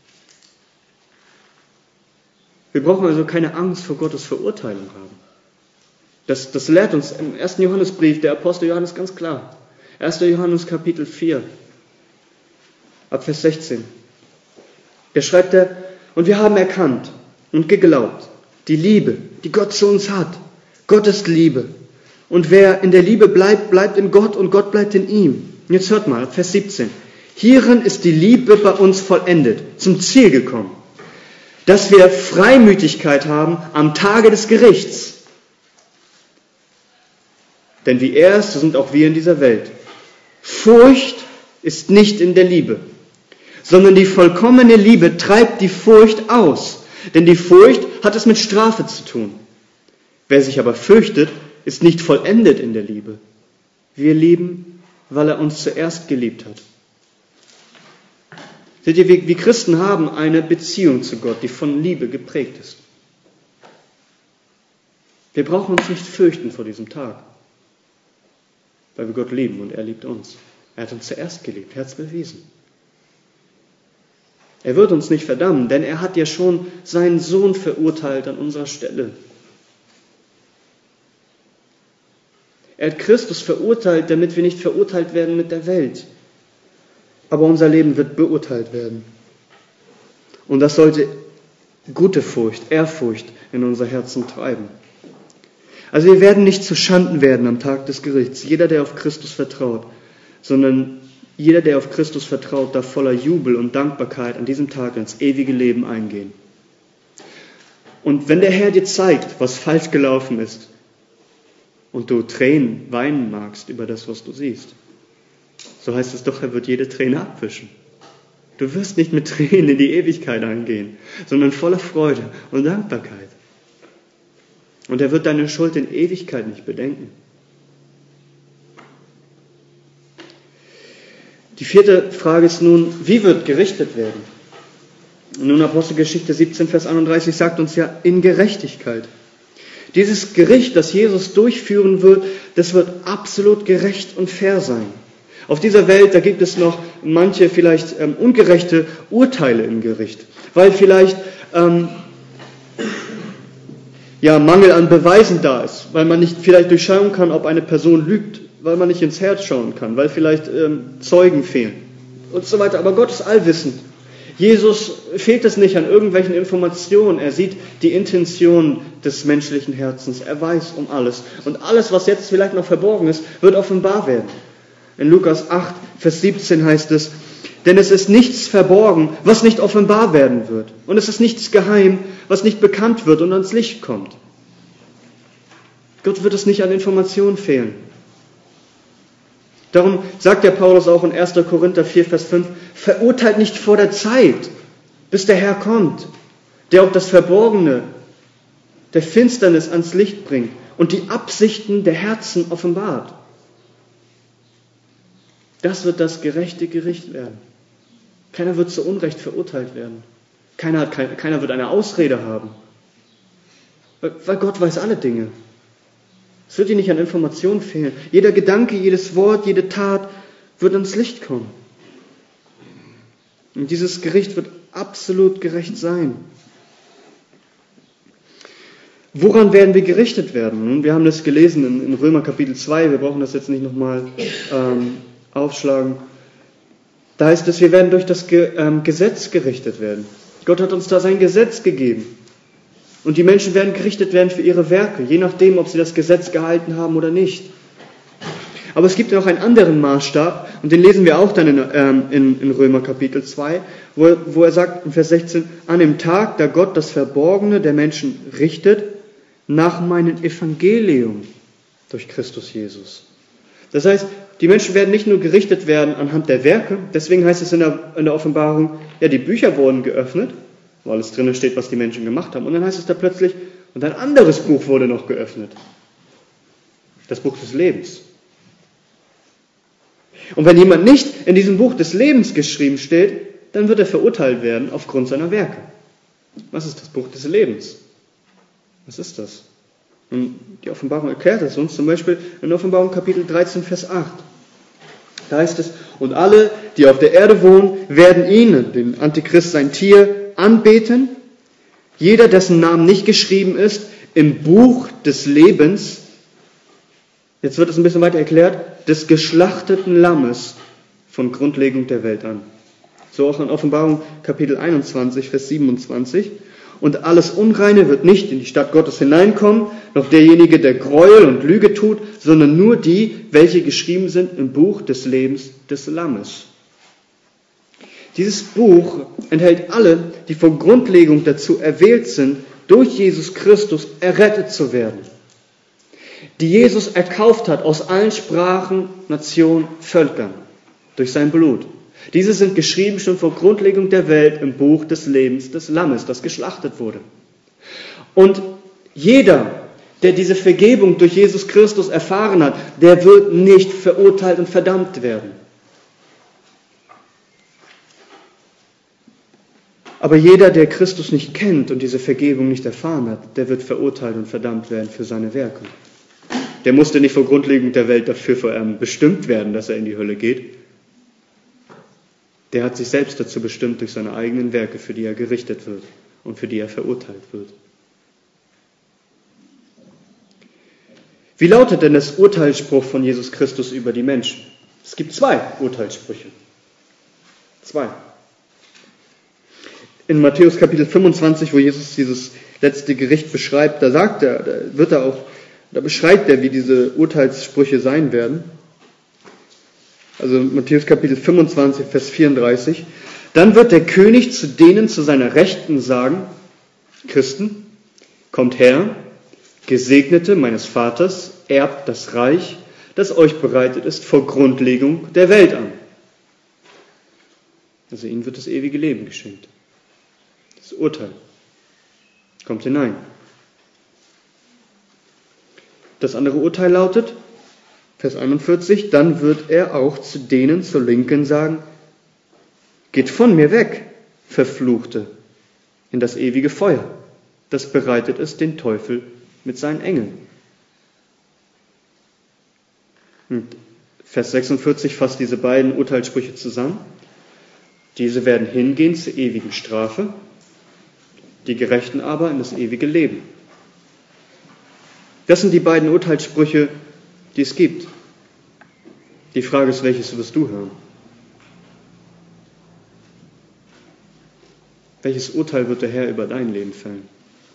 Wir brauchen also keine Angst vor Gottes Verurteilung haben. Das, das lehrt uns im ersten Johannesbrief der Apostel Johannes ganz klar. erster Johannes Kapitel vier, ab Vers sechzehn. Da schreibt er, und wir haben erkannt und geglaubt, die Liebe, die Gott zu uns hat. Gott ist Liebe. Und wer in der Liebe bleibt, bleibt in Gott und Gott bleibt in ihm. Und jetzt hört mal, Vers siebzehn. Hierin ist die Liebe bei uns vollendet, zum Ziel gekommen, dass wir Freimütigkeit haben am Tage des Gerichts. Denn wie er ist, so sind auch wir in dieser Welt. Furcht ist nicht in der Liebe, sondern die vollkommene Liebe treibt die Furcht aus. Denn die Furcht hat es mit Strafe zu tun. Wer sich aber fürchtet, ist nicht vollendet in der Liebe. Wir lieben, weil er uns zuerst geliebt hat. Seht ihr, wir Christen haben eine Beziehung zu Gott, die von Liebe geprägt ist. Wir brauchen uns nicht fürchten vor diesem Tag, weil wir Gott lieben und er liebt uns. Er hat uns zuerst geliebt, er hat es bewiesen. Er wird uns nicht verdammen, denn er hat ja schon seinen Sohn verurteilt an unserer Stelle. Er hat Christus verurteilt, damit wir nicht verurteilt werden mit der Welt. aber unser Leben wird beurteilt werden. Und das sollte gute Furcht, Ehrfurcht in unser Herzen treiben. Also wir werden nicht zu Schanden werden am Tag des Gerichts, jeder, der auf Christus vertraut, sondern jeder, der auf Christus vertraut, darf voller Jubel und Dankbarkeit an diesem Tag ins ewige Leben eingehen. Und wenn der Herr dir zeigt, was falsch gelaufen ist, und du Tränen weinen magst über das, was du siehst, so heißt es doch, er wird jede Träne abwischen. Du wirst nicht mit Tränen in die Ewigkeit eingehen, sondern voller Freude und Dankbarkeit. Und er wird deine Schuld in Ewigkeit nicht bedenken. Die vierte Frage ist nun, wie wird gerichtet werden? Nun, Apostelgeschichte siebzehn, Vers einunddreißig sagt uns ja, in Gerechtigkeit. Dieses Gericht, das Jesus durchführen wird, das wird absolut gerecht und fair sein. Auf dieser Welt, da gibt es noch manche vielleicht ähm, ungerechte Urteile im Gericht, weil vielleicht ähm, ja, Mangel an Beweisen da ist, weil man nicht vielleicht durchschauen kann, ob eine Person lügt, weil man nicht ins Herz schauen kann, weil vielleicht ähm, Zeugen fehlen und so weiter. Aber Gott ist allwissend. Jesus fehlt es nicht an irgendwelchen Informationen. Er sieht die Intention des menschlichen Herzens. Er weiß um alles. Und alles, was jetzt vielleicht noch verborgen ist, wird offenbar werden. In Lukas acht, Vers siebzehn heißt es, denn es ist nichts verborgen, was nicht offenbar werden wird. Und es ist nichts geheim, was nicht bekannt wird und ans Licht kommt. Gott wird es nicht an Informationen fehlen. Darum sagt der Paulus auch in erster Korinther vier, Vers fünf, verurteilt nicht vor der Zeit, bis der Herr kommt, der auch das Verborgene der Finsternis ans Licht bringt und die Absichten der Herzen offenbart. Das wird das gerechte Gericht werden. Keiner wird zu Unrecht verurteilt werden. Keiner, hat, keiner, keiner wird eine Ausrede haben. Weil, weil Gott weiß alle Dinge. Es wird dir nicht an Informationen fehlen. Jeder Gedanke, jedes Wort, jede Tat wird ans Licht kommen. Und dieses Gericht wird absolut gerecht sein. Woran werden wir gerichtet werden? Nun, wir haben das gelesen in, in Römer Kapitel zwei. Wir brauchen das jetzt nicht nochmal ähm, aufschlagen. Da heißt es, wir werden durch das Ge- ähm, Gesetz gerichtet werden. Gott hat uns da sein Gesetz gegeben. Und die Menschen werden gerichtet werden für ihre Werke, je nachdem, ob sie das Gesetz gehalten haben oder nicht. Aber es gibt noch einen anderen Maßstab, und den lesen wir auch dann in, ähm, in, in Römer Kapitel zwei, wo, wo er sagt in Vers sechzehn, an dem Tag, da Gott das Verborgene der Menschen richtet, nach meinem Evangelium durch Christus Jesus. Das heißt, die Menschen werden nicht nur gerichtet werden anhand der Werke, deswegen heißt es in der, in der Offenbarung, ja, die Bücher wurden geöffnet, weil es drinnen steht, was die Menschen gemacht haben. Und dann heißt es da plötzlich, und ein anderes Buch wurde noch geöffnet. Das Buch des Lebens. Und wenn jemand nicht in diesem Buch des Lebens geschrieben steht, dann wird er verurteilt werden aufgrund seiner Werke. Was ist das Buch des Lebens? Was ist das? Und die Offenbarung erklärt es uns, zum Beispiel in Offenbarung Kapitel dreizehn, Vers acht. Da heißt es, und alle, die auf der Erde wohnen, werden ihn, den Antichrist, sein Tier, anbeten, jeder, dessen Name nicht geschrieben ist, im Buch des Lebens, jetzt wird es ein bisschen weiter erklärt, des geschlachteten Lammes von Grundlegung der Welt an. So auch in Offenbarung Kapitel einundzwanzig, Vers siebenundzwanzig. Und alles Unreine wird nicht in die Stadt Gottes hineinkommen, noch derjenige, der Gräuel und Lüge tut, sondern nur die, welche geschrieben sind im Buch des Lebens des Lammes. Dieses Buch enthält alle, die von Grundlegung dazu erwählt sind, durch Jesus Christus errettet zu werden. Die Jesus erkauft hat aus allen Sprachen, Nationen, Völkern, durch sein Blut. Diese sind geschrieben schon vor Grundlegung der Welt im Buch des Lebens des Lammes, das geschlachtet wurde. Und jeder, der diese Vergebung durch Jesus Christus erfahren hat, der wird nicht verurteilt und verdammt werden. Aber jeder, der Christus nicht kennt und diese Vergebung nicht erfahren hat, der wird verurteilt und verdammt werden für seine Werke. Der musste nicht vor Grundlegung der Welt dafür bestimmt werden, dass er in die Hölle geht. Der hat sich selbst dazu bestimmt durch seine eigenen Werke, für die er gerichtet wird und für die er verurteilt wird. Wie lautet denn das Urteilsspruch von Jesus Christus über die Menschen? Es gibt zwei Urteilssprüche. zwei. In Matthäus Kapitel fünfundzwanzig, wo Jesus dieses letzte Gericht beschreibt, da sagt er, da wird er auch, da beschreibt er, wie diese Urteilssprüche sein werden. Also Matthäus Kapitel fünfundzwanzig, Vers vierunddreißig. Dann wird der König zu denen zu seiner Rechten sagen, Christen, kommt her, Gesegnete meines Vaters, erbt das Reich, das euch bereitet ist vor Grundlegung der Welt an. Also ihnen wird das ewige Leben geschenkt. Das Urteil. Kommt hinein. Das andere Urteil lautet, Vers einundvierzig, dann wird er auch zu denen zur Linken sagen, geht von mir weg, Verfluchte, in das ewige Feuer, das bereitet ist den Teufel mit seinen Engeln. Und Vers sechsundvierzig fasst diese beiden Urteilssprüche zusammen. Diese werden hingehen zur ewigen Strafe, die Gerechten aber in das ewige Leben. Das sind die beiden Urteilssprüche, die es gibt. Die Frage ist, welches wirst du hören? Welches Urteil wird der Herr über dein Leben fällen?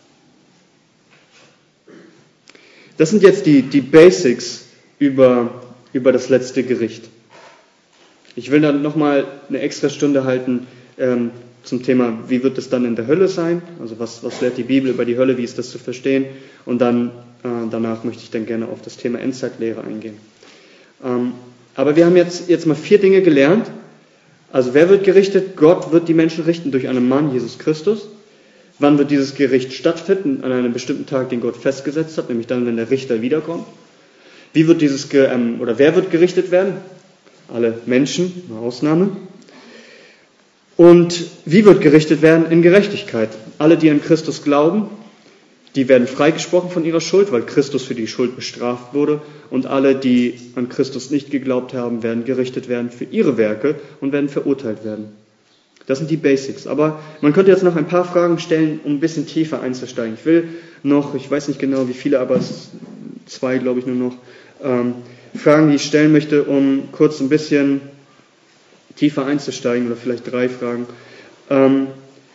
Das sind jetzt die, die Basics über, über das letzte Gericht. Ich will dann nochmal eine extra Stunde halten ähm, zum Thema, wie wird es dann in der Hölle sein? Also was, was lehrt die Bibel über die Hölle, wie ist das zu verstehen? Und dann äh, danach möchte ich dann gerne auf das Thema Endzeitlehre eingehen. Ähm, aber wir haben jetzt, jetzt mal vier Dinge gelernt. Also wer wird gerichtet? Gott wird die Menschen richten durch einen Mann, Jesus Christus. Wann wird dieses Gericht stattfinden? An einem bestimmten Tag, den Gott festgesetzt hat, nämlich dann, wenn der Richter wiederkommt. Wie wird dieses, ähm, oder wer wird gerichtet werden? Alle Menschen, eine Ausnahme. Und wie wird gerichtet werden? In Gerechtigkeit. Alle, die an Christus glauben, die werden freigesprochen von ihrer Schuld, weil Christus für die Schuld bestraft wurde. Und alle, die an Christus nicht geglaubt haben, werden gerichtet werden für ihre Werke und werden verurteilt werden. Das sind die Basics. Aber man könnte jetzt noch ein paar Fragen stellen, um ein bisschen tiefer einzusteigen. Ich will noch, ich weiß nicht genau wie viele, aber es sind zwei, glaube ich, nur noch, ähm, Fragen, die ich stellen möchte, um kurz ein bisschen tiefer einzusteigen, oder vielleicht drei Fragen. Ähm,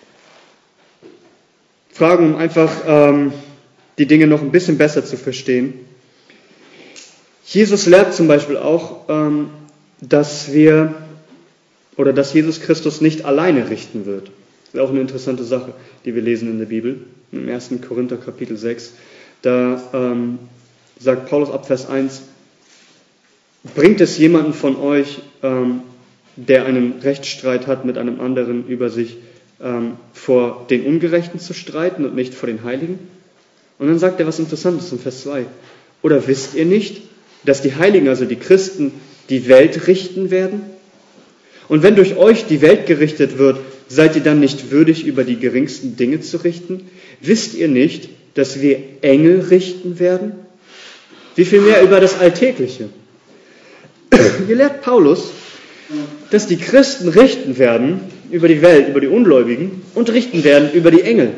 Fragen, um einfach ähm, die Dinge noch ein bisschen besser zu verstehen. Jesus lehrt zum Beispiel auch, ähm, dass wir oder dass Jesus Christus nicht alleine richten wird. Das ist auch eine interessante Sache, die wir lesen in der Bibel. Im ersten Korinther Kapitel sechs, da ähm, sagt Paulus ab Vers eins, bringt es jemanden von euch, ähm, der einen Rechtsstreit hat mit einem anderen über sich, ähm, vor den Ungerechten zu streiten und nicht vor den Heiligen? Und dann sagt er was Interessantes in Vers zwei. Oder wisst ihr nicht, dass die Heiligen, also die Christen, die Welt richten werden? Und wenn durch euch die Welt gerichtet wird, seid ihr dann nicht würdig, über die geringsten Dinge zu richten? Wisst ihr nicht, dass wir Engel richten werden? Wie viel mehr über das Alltägliche? Hier lehrt Paulus, dass die Christen richten werden über die Welt, über die Ungläubigen und richten werden über die Engel.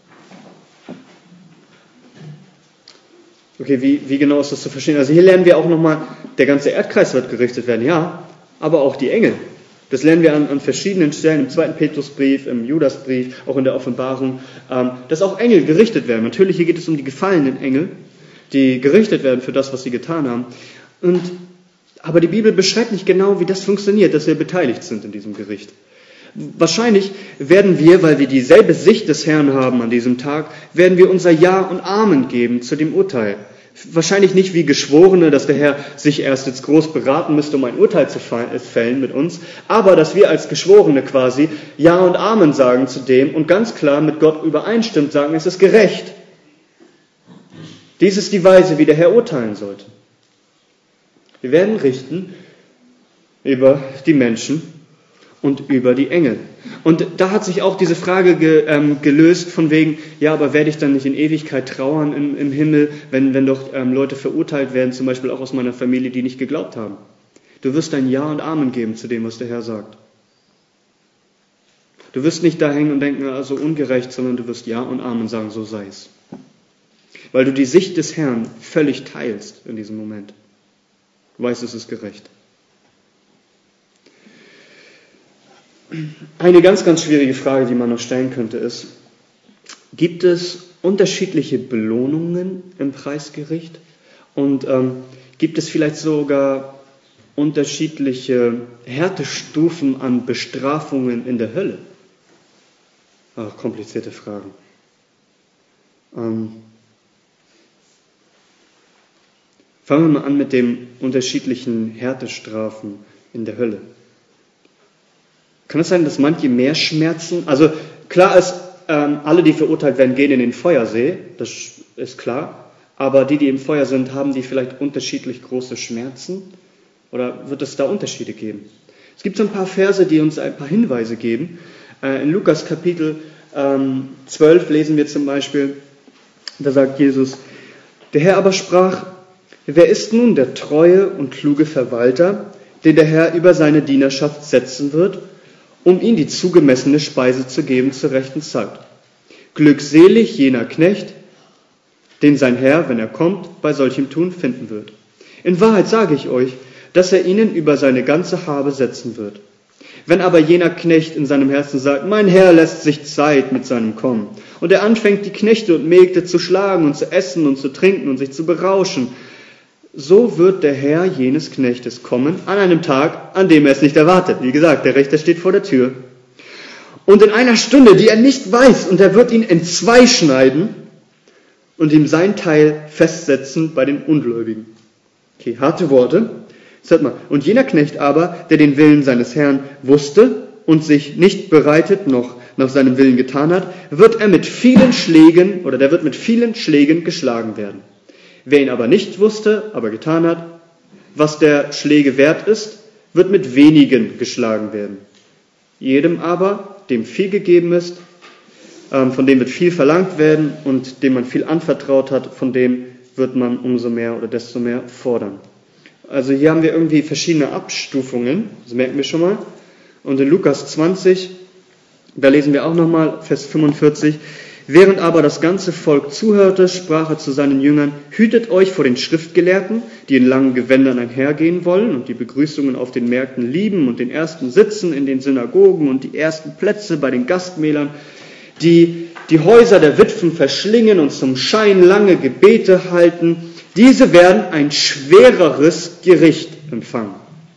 Okay, wie, wie genau ist das zu verstehen? Also hier lernen wir auch nochmal, der ganze Erdkreis wird gerichtet werden, ja, aber auch die Engel. Das lernen wir an, an verschiedenen Stellen, im zweiten Petrusbrief, im Judasbrief, auch in der Offenbarung, ähm, dass auch Engel gerichtet werden. Natürlich, hier geht es um die gefallenen Engel, die gerichtet werden für das, was sie getan haben. Und, aber die Bibel beschreibt nicht genau, wie das funktioniert, dass wir beteiligt sind in diesem Gericht. Wahrscheinlich werden wir, weil wir dieselbe Sicht des Herrn haben an diesem Tag, werden wir unser Ja und Amen geben zu dem Urteil. Wahrscheinlich nicht wie Geschworene, dass der Herr sich erst jetzt groß beraten müsste, um ein Urteil zu fällen mit uns, aber dass wir als Geschworene quasi Ja und Amen sagen zu dem und ganz klar mit Gott übereinstimmt sagen, es ist gerecht. Dies ist die Weise, wie der Herr urteilen sollte. Wir werden richten über die Menschen und über die Engel. Und da hat sich auch diese Frage ge, ähm, gelöst von wegen, ja, aber werde ich dann nicht in Ewigkeit trauern im, im Himmel, wenn, wenn doch ähm, Leute verurteilt werden, zum Beispiel auch aus meiner Familie, die nicht geglaubt haben. Du wirst ein Ja und Amen geben zu dem, was der Herr sagt. Du wirst nicht da hängen und denken, also ungerecht, sondern du wirst Ja und Amen sagen, so sei es. Weil du die Sicht des Herrn völlig teilst in diesem Moment. Du weißt, es ist gerecht. Eine ganz, ganz schwierige Frage, die man noch stellen könnte, ist, gibt es unterschiedliche Belohnungen im Preisgericht? Und ähm, gibt es vielleicht sogar unterschiedliche Härtestufen an Bestrafungen in der Hölle? Ach, komplizierte Fragen. Ähm, fangen wir mal an mit den unterschiedlichen Härtestrafen in der Hölle. Kann es sein, dass manche mehr schmerzen? Also klar ist, ähm, alle, die verurteilt werden, gehen in den Feuersee, das ist klar. Aber die, die im Feuer sind, haben die vielleicht unterschiedlich große Schmerzen? Oder wird es da Unterschiede geben? Es gibt so ein paar Verse, die uns ein paar Hinweise geben. Äh, in Lukas Kapitel ähm, zwölf lesen wir zum Beispiel, da sagt Jesus, der Herr aber sprach, wer ist nun der treue und kluge Verwalter, den der Herr über seine Dienerschaft setzen wird, um ihm die zugemessene Speise zu geben zur rechten Zeit? Glückselig jener Knecht, den sein Herr, wenn er kommt, bei solchem Tun finden wird. In Wahrheit sage ich euch, dass er ihnen über seine ganze Habe setzen wird. Wenn aber jener Knecht in seinem Herzen sagt, mein Herr lässt sich Zeit mit seinem Kommen, und er anfängt, die Knechte und Mägde zu schlagen und zu essen und zu trinken und sich zu berauschen, so wird der Herr jenes Knechtes kommen an einem Tag, an dem er es nicht erwartet. Wie gesagt, der Richter steht vor der Tür. Und in einer Stunde, die er nicht weiß, und er wird ihn entzwei schneiden und ihm sein Teil festsetzen bei den Ungläubigen. Okay, harte Worte. Hört mal. Und jener Knecht aber, der den Willen seines Herrn wusste und sich nicht bereitet noch nach seinem Willen getan hat, wird er mit vielen Schlägen, oder der wird mit vielen Schlägen geschlagen werden. Wer ihn aber nicht wusste, aber getan hat, was der Schläge wert ist, wird mit wenigen geschlagen werden. Jedem aber, dem viel gegeben ist, von dem wird viel verlangt werden und dem man viel anvertraut hat, von dem wird man umso mehr oder desto mehr fordern. Also hier haben wir irgendwie verschiedene Abstufungen, das merken wir schon mal. Und in Lukas zwanzig, da lesen wir auch nochmal, Vers fünfundvierzig, während aber das ganze Volk zuhörte, sprach er zu seinen Jüngern, hütet euch vor den Schriftgelehrten, die in langen Gewändern einhergehen wollen und die Begrüßungen auf den Märkten lieben und den ersten Sitzen in den Synagogen und die ersten Plätze bei den Gastmählern, die die Häuser der Witwen verschlingen und zum Schein lange Gebete halten, diese werden ein schwereres Gericht empfangen.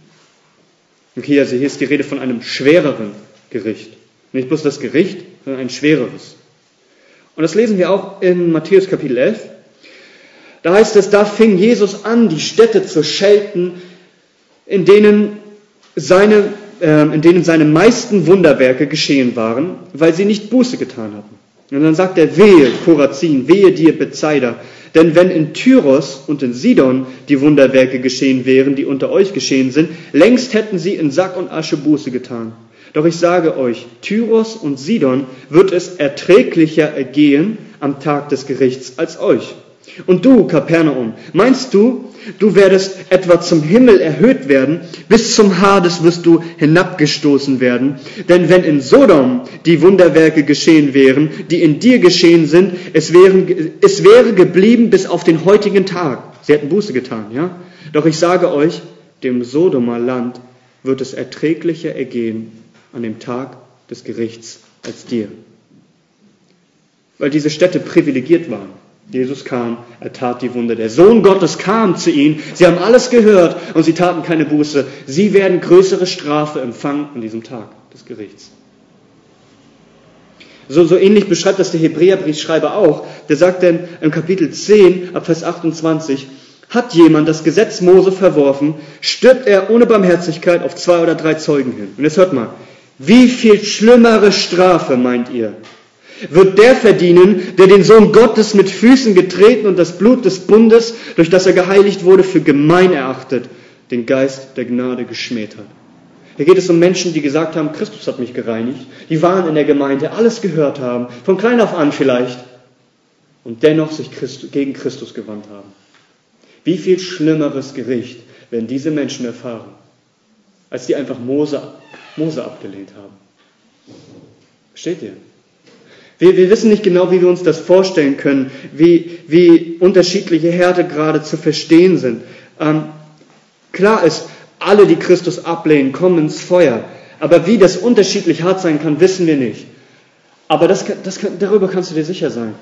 Okay, also hier ist die Rede von einem schwereren Gericht. Nicht bloß das Gericht, sondern ein schwereres. Und das lesen wir auch in Matthäus Kapitel elf. Da heißt es, da fing Jesus an, die Städte zu schelten, in denen seine, äh, in denen seine meisten Wunderwerke geschehen waren, weil sie nicht Buße getan hatten. Und dann sagt er, wehe Chorazin, wehe dir Bethsaida, denn wenn in Tyros und in Sidon die Wunderwerke geschehen wären, die unter euch geschehen sind, längst hätten sie in Sack und Asche Buße getan. Doch ich sage euch, Tyros und Sidon wird es erträglicher ergehen am Tag des Gerichts als euch. Und du, Kapernaum, meinst du, du werdest etwa zum Himmel erhöht werden, bis zum Hades wirst du hinabgestoßen werden? Denn wenn in Sodom die Wunderwerke geschehen wären, die in dir geschehen sind, es, wären, es wäre geblieben bis auf den heutigen Tag. Sie hätten Buße getan, ja? Doch ich sage euch, dem Sodomer Land wird es erträglicher ergehen an dem Tag des Gerichts als dir. Weil diese Städte privilegiert waren. Jesus kam, er tat die Wunder. Der Sohn Gottes kam zu ihnen. Sie haben alles gehört und sie taten keine Buße. Sie werden größere Strafe empfangen an diesem Tag des Gerichts. So, so ähnlich beschreibt das der Hebräerbriefschreiber auch. Der sagt dann im Kapitel zehn, ab Vers achtundzwanzig, hat jemand das Gesetz Mose verworfen, stirbt er ohne Barmherzigkeit auf zwei oder drei Zeugen hin. Und jetzt hört mal, wie viel schlimmere Strafe meint ihr? Wird der verdienen, der den Sohn Gottes mit Füßen getreten und das Blut des Bundes, durch das er geheiligt wurde, für gemein erachtet, den Geist der Gnade geschmäht hat. Hier geht es um Menschen, die gesagt haben, Christus hat mich gereinigt, die waren in der Gemeinde, alles gehört haben, von klein auf an vielleicht, und dennoch sich Christus, gegen Christus gewandt haben. Wie viel schlimmeres Gericht werden diese Menschen erfahren, als die einfach Mose, Mose abgelehnt haben. Versteht ihr? Wir, wir wissen nicht genau, wie wir uns das vorstellen können, wie, wie unterschiedliche Härtegrade zu verstehen sind. Ähm, klar ist, alle, die Christus ablehnen, kommen ins Feuer. Aber wie das unterschiedlich hart sein kann, wissen wir nicht. Aber das, das, darüber kannst du dir sicher sein.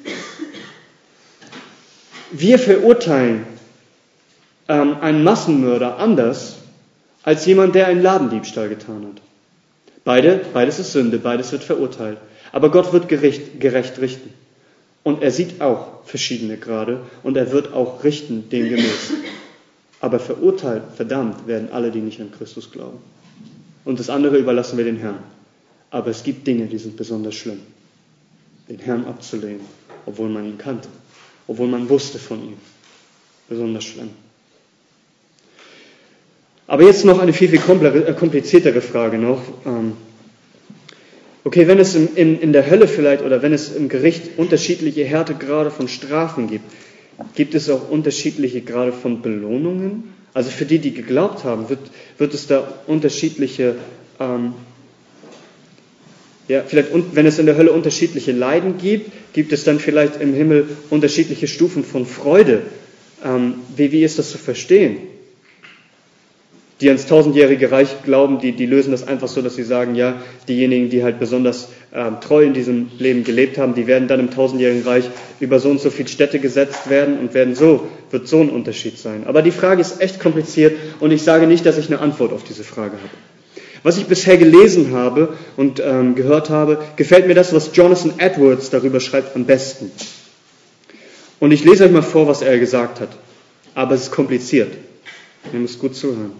Wir verurteilen ähm, einen Massenmörder anders als jemand, der einen Ladendiebstahl getan hat. Beide, beides ist Sünde, beides wird verurteilt. Aber Gott wird gerecht, gerecht richten. Und er sieht auch verschiedene Grade und er wird auch richten demgemäß. Aber verurteilt, verdammt, werden alle, die nicht an Christus glauben. Und das andere überlassen wir den Herrn. Aber es gibt Dinge, die sind besonders schlimm. Den Herrn abzulehnen, obwohl man ihn kannte, obwohl man wusste von ihm. Besonders schlimm. Aber jetzt noch eine viel, viel kompliziertere Frage noch. Okay, wenn es in, in, in der Hölle vielleicht oder wenn es im Gericht unterschiedliche Härtegrade von Strafen gibt, gibt es auch unterschiedliche Grade von Belohnungen? Also für die, die geglaubt haben, wird, wird es da unterschiedliche, ähm, ja, vielleicht, wenn es in der Hölle unterschiedliche Leiden gibt, gibt es dann vielleicht im Himmel unterschiedliche Stufen von Freude. Ähm, wie, wie ist das zu verstehen? Die ans tausendjährige Reich glauben, die, die lösen das einfach so, dass sie sagen, ja, diejenigen, die halt besonders äh, treu in diesem Leben gelebt haben, die werden dann im tausendjährigen Reich über so und so viele Städte gesetzt werden und werden so, wird so ein Unterschied sein. Aber die Frage ist echt kompliziert und ich sage nicht, dass ich eine Antwort auf diese Frage habe. Was ich bisher gelesen habe und ähm, gehört habe, gefällt mir das, was Jonathan Edwards darüber schreibt, am besten. Und ich lese euch mal vor, was er gesagt hat. Aber es ist kompliziert. Ihr müsst gut zuhören.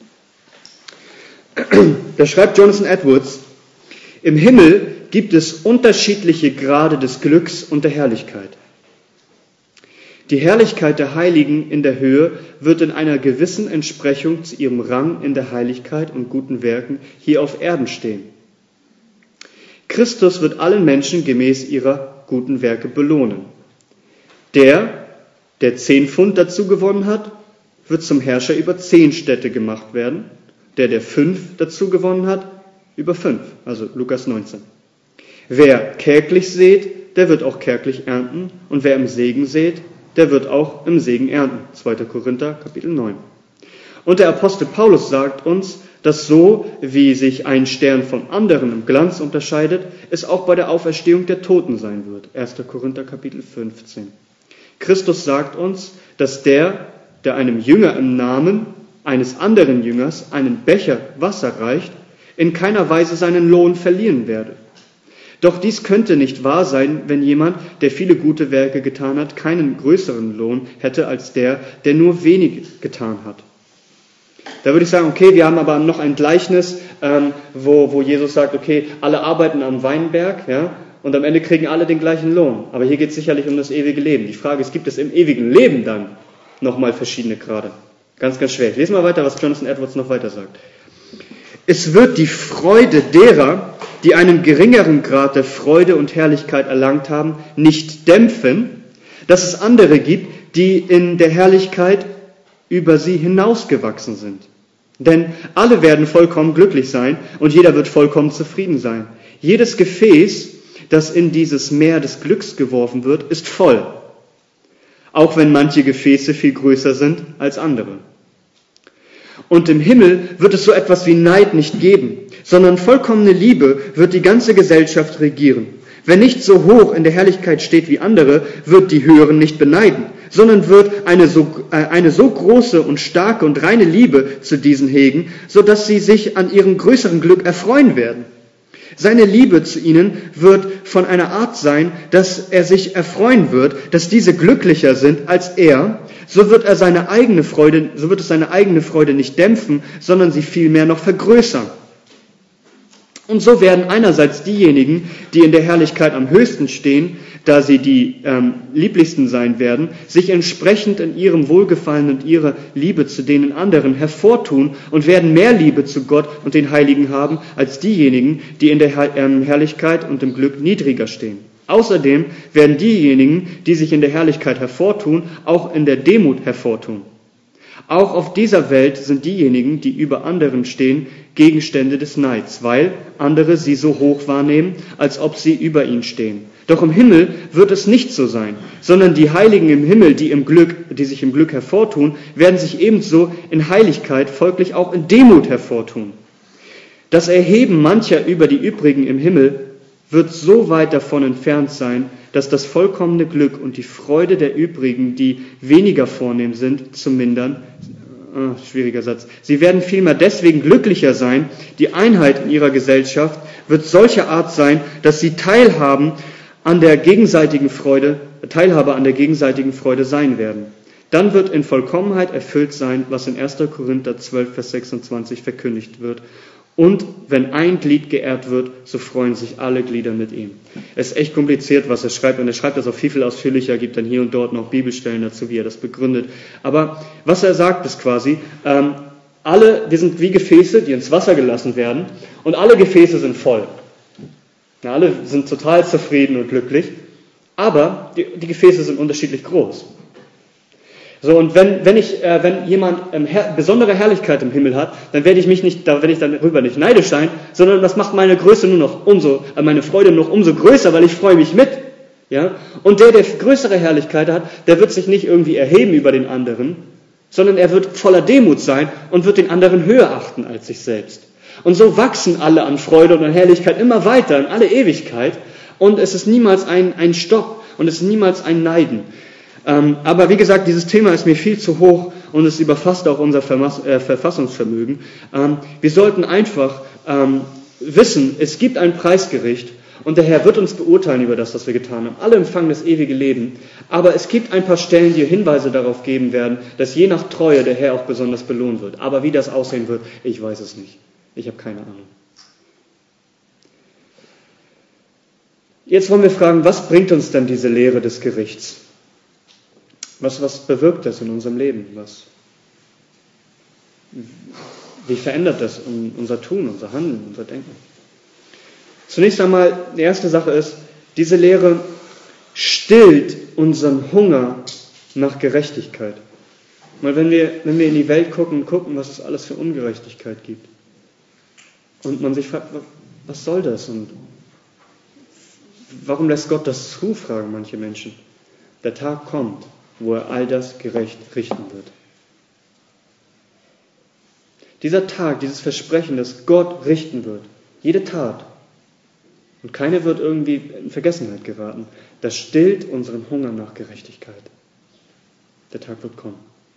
Da schreibt Jonathan Edwards: Im Himmel gibt es unterschiedliche Grade des Glücks und der Herrlichkeit. Die Herrlichkeit der Heiligen in der Höhe wird in einer gewissen Entsprechung zu ihrem Rang in der Heiligkeit und guten Werken hier auf Erden stehen. Christus wird allen Menschen gemäß ihrer guten Werke belohnen. Der, der zehn Pfund dazu gewonnen hat, wird zum Herrscher über zehn Städte gemacht werden. Der, der fünf dazu gewonnen hat, über fünf, also Lukas neunzehn. Wer kärglich sät, der wird auch kärglich ernten, und wer im Segen sät, der wird auch im Segen ernten. zweiter Korinther, Kapitel neun. Und der Apostel Paulus sagt uns, dass so, wie sich ein Stern vom anderen im Glanz unterscheidet, es auch bei der Auferstehung der Toten sein wird. erster Korinther, Kapitel fünfzehn. Christus sagt uns, dass der, der einem Jünger im Namen eines anderen Jüngers einen Becher Wasser reicht, in keiner Weise seinen Lohn verlieren werde. Doch dies könnte nicht wahr sein, wenn jemand, der viele gute Werke getan hat, keinen größeren Lohn hätte als der, der nur wenig getan hat. Da würde ich sagen, okay, wir haben aber noch ein Gleichnis, ähm, wo, wo Jesus sagt, okay, alle arbeiten am Weinberg, ja, und am Ende kriegen alle den gleichen Lohn. Aber hier geht es sicherlich um das ewige Leben. Die Frage ist, gibt es im ewigen Leben dann nochmal verschiedene Grade? Ganz, ganz schwer. Ich lese mal weiter, was Jonathan Edwards noch weiter sagt. Es wird die Freude derer, die einen geringeren Grad der Freude und Herrlichkeit erlangt haben, nicht dämpfen, dass es andere gibt, die in der Herrlichkeit über sie hinausgewachsen sind. Denn alle werden vollkommen glücklich sein und jeder wird vollkommen zufrieden sein. Jedes Gefäß, das in dieses Meer des Glücks geworfen wird, ist voll. Auch wenn manche Gefäße viel größer sind als andere. Und im Himmel wird es so etwas wie Neid nicht geben, sondern vollkommene Liebe wird die ganze Gesellschaft regieren. Wer nicht so hoch in der Herrlichkeit steht wie andere, wird die Höheren nicht beneiden, sondern wird eine so, äh, eine so große und starke und reine Liebe zu diesen hegen, so dass sie sich an ihrem größeren Glück erfreuen werden. Seine Liebe zu ihnen wird von einer Art sein, dass er sich erfreuen wird, dass diese glücklicher sind als er. So wird er seine eigene Freude, so wird es seine eigene Freude nicht dämpfen, sondern sie vielmehr noch vergrößern. Und so werden einerseits diejenigen, die in der Herrlichkeit am höchsten stehen, da sie die ähm, lieblichsten sein werden, sich entsprechend in ihrem Wohlgefallen und ihrer Liebe zu den anderen hervortun und werden mehr Liebe zu Gott und den Heiligen haben, als diejenigen, die in der Her- ähm, Herrlichkeit und im Glück niedriger stehen. Außerdem werden diejenigen, die sich in der Herrlichkeit hervortun, auch in der Demut hervortun. Auch auf dieser Welt sind diejenigen, die über anderen stehen, Gegenstände des Neids, weil andere sie so hoch wahrnehmen, als ob sie über ihnen stehen. Doch im Himmel wird es nicht so sein, sondern die Heiligen im Himmel, die im Glück, die sich im Glück hervortun, werden sich ebenso in Heiligkeit, folglich auch in Demut hervortun. Das Erheben mancher über die übrigen im Himmel wird so weit davon entfernt sein, dass das vollkommene Glück und die Freude der übrigen, die weniger vornehm sind, zu mindern. Ah, schwieriger Satz. Sie werden vielmehr deswegen glücklicher sein. Die Einheit in ihrer Gesellschaft wird solcher Art sein, dass sie teilhaben an der gegenseitigen Freude, Teilhabe an der gegenseitigen Freude sein werden. Dann wird in Vollkommenheit erfüllt sein, was in erster Korinther zwölf, Vers sechsundzwanzig verkündigt wird. Und wenn ein Glied geehrt wird, so freuen sich alle Glieder mit ihm. Es ist echt kompliziert, was er schreibt, und er schreibt das auch viel, viel ausführlicher, gibt dann hier und dort noch Bibelstellen dazu, wie er das begründet. Aber was er sagt, ist quasi, ähm, alle, wir sind wie Gefäße, die ins Wasser gelassen werden, und alle Gefäße sind voll. Na, alle sind total zufrieden und glücklich, aber die, die Gefäße sind unterschiedlich groß. So, und wenn, wenn, ich, äh, wenn jemand ähm, her- besondere Herrlichkeit im Himmel hat, dann werde ich mich nicht, da werde ich darüber nicht neidisch sein, sondern das macht meine Größe nur noch umso, äh, meine Freude noch umso größer, weil ich freue mich mit. Ja? Und der, der größere Herrlichkeit hat, der wird sich nicht irgendwie erheben über den anderen, sondern er wird voller Demut sein und wird den anderen höher achten als sich selbst. Und so wachsen alle an Freude und an Herrlichkeit immer weiter in alle Ewigkeit, und es ist niemals ein, ein Stopp und es ist niemals ein Neiden. Ähm, aber wie gesagt, dieses Thema ist mir viel zu hoch und es überfasst auch unser Vermass- äh, Verfassungsvermögen. Ähm, wir sollten einfach ähm, wissen, es gibt ein Preisgericht und der Herr wird uns beurteilen über das, was wir getan haben. Alle empfangen das ewige Leben, aber es gibt ein paar Stellen, die Hinweise darauf geben werden, dass je nach Treue der Herr auch besonders belohnt wird. Aber wie das aussehen wird, ich weiß es nicht. Ich habe keine Ahnung. Jetzt wollen wir fragen, was bringt uns denn diese Lehre des Gerichts? Was, was bewirkt das in unserem Leben? Was, wie verändert das unser Tun, unser Handeln, unser Denken? Zunächst einmal, die erste Sache ist, diese Lehre stillt unseren Hunger nach Gerechtigkeit. Mal wenn wir, wenn wir in die Welt gucken und gucken, was es alles für Ungerechtigkeit gibt. Und man sich fragt, was soll das? Und warum lässt Gott das zu, fragen manche Menschen. Der Tag kommt, wo er all das gerecht richten wird. Dieser Tag, dieses Versprechen, dass Gott richten wird, jede Tat, und keine wird irgendwie in Vergessenheit geraten, das stillt unseren Hunger nach Gerechtigkeit. Der Tag wird kommen.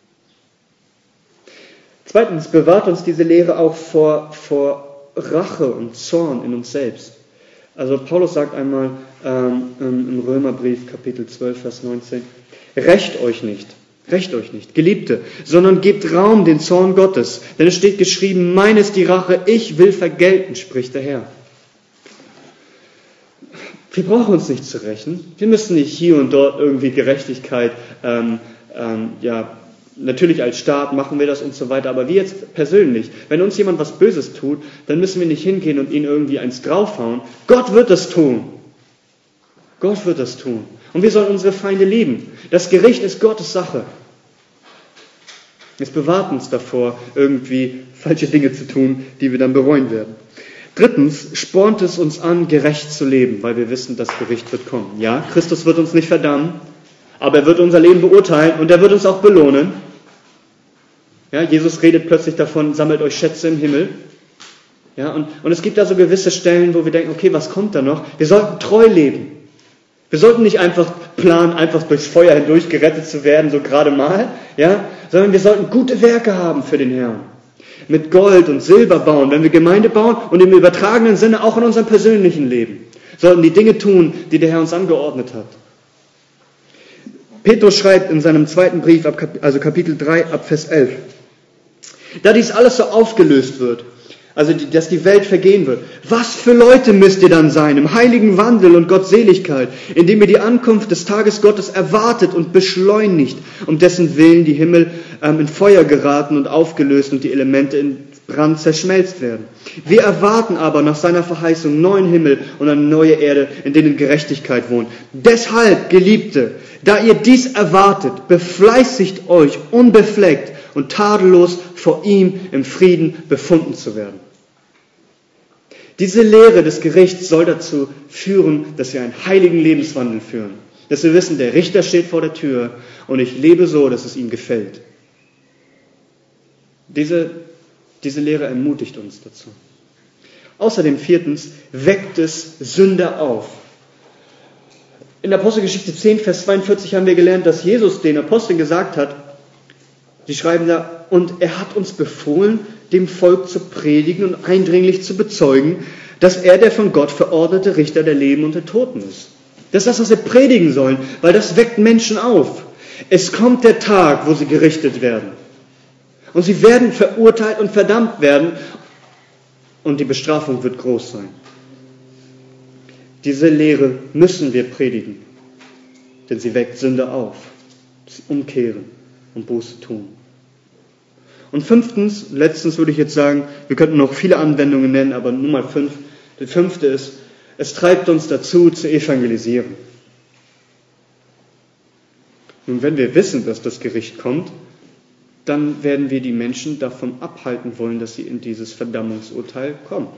Zweitens bewahrt uns diese Lehre auch vor, vor Rache und Zorn in uns selbst. Also Paulus sagt einmal ähm, im Römerbrief, Kapitel zwölf, Vers neunzehn, Rächt euch nicht, rächt euch nicht, Geliebte, sondern gebt Raum den Zorn Gottes. Denn es steht geschrieben, mein ist die Rache, ich will vergelten, spricht der Herr. Wir brauchen uns nicht zu rächen. Wir müssen nicht hier und dort irgendwie Gerechtigkeit, ähm, ähm, ja, natürlich als Staat machen wir das und so weiter, aber wir jetzt persönlich, wenn uns jemand was Böses tut, dann müssen wir nicht hingehen und ihn irgendwie eins draufhauen. Gott wird das tun. Gott wird das tun. Und wir sollen unsere Feinde lieben. Das Gericht ist Gottes Sache. Es bewahrt uns davor, irgendwie falsche Dinge zu tun, die wir dann bereuen werden. Drittens spornt es uns an, gerecht zu leben, weil wir wissen, das Gericht wird kommen. Ja, Christus wird uns nicht verdammen, aber er wird unser Leben beurteilen und er wird uns auch belohnen. Ja, Jesus redet plötzlich davon, sammelt euch Schätze im Himmel. Ja, und, und es gibt da so gewisse Stellen, wo wir denken, okay, was kommt da noch? Wir sollten treu leben. Wir sollten nicht einfach planen, einfach durchs Feuer hindurch gerettet zu werden, so gerade mal, ja, sondern wir sollten gute Werke haben für den Herrn. Mit Gold und Silber bauen, wenn wir Gemeinde bauen und im übertragenen Sinne auch in unserem persönlichen Leben. Sollten die Dinge tun, die der Herr uns angeordnet hat. Petrus schreibt in seinem zweiten Brief, also Kapitel drei, ab Vers elf, da dies alles so aufgelöst wird, also dass die Welt vergehen wird, was für Leute müsst ihr dann sein im heiligen Wandel und Gottseligkeit, indem ihr die Ankunft des Tages Gottes erwartet und beschleunigt, um dessen Willen die Himmel ähm, in Feuer geraten und aufgelöst und die Elemente in Brand zerschmelzt werden. Wir erwarten aber nach seiner Verheißung neuen Himmel und eine neue Erde, in denen Gerechtigkeit wohnt. Deshalb, Geliebte, da ihr dies erwartet, befleißigt euch unbefleckt und tadellos vor ihm im Frieden befunden zu werden. Diese Lehre des Gerichts soll dazu führen, dass wir einen heiligen Lebenswandel führen. Dass wir wissen, der Richter steht vor der Tür und ich lebe so, dass es ihm gefällt. Diese, diese Lehre ermutigt uns dazu. Außerdem viertens, weckt es Sünder auf. In der Apostelgeschichte zehn, Vers zweiundvierzig haben wir gelernt, dass Jesus den Aposteln gesagt hat, die schreiben da, und er hat uns befohlen, dem Volk zu predigen und eindringlich zu bezeugen, dass er der von Gott verordnete Richter der Leben und der Toten ist. Das ist das, was wir predigen sollen, weil das weckt Menschen auf. Es kommt der Tag, wo sie gerichtet werden. Und sie werden verurteilt und verdammt werden. Und die Bestrafung wird groß sein. Diese Lehre müssen wir predigen. Denn sie weckt Sünder auf. Sie umkehren und Buße tun. Und fünftens, letztens würde ich jetzt sagen, wir könnten noch viele Anwendungen nennen, aber nur mal fünf. Der fünfte ist, es treibt uns dazu, zu evangelisieren. Nun, wenn wir wissen, dass das Gericht kommt, dann werden wir die Menschen davon abhalten wollen, dass sie in dieses Verdammungsurteil kommen.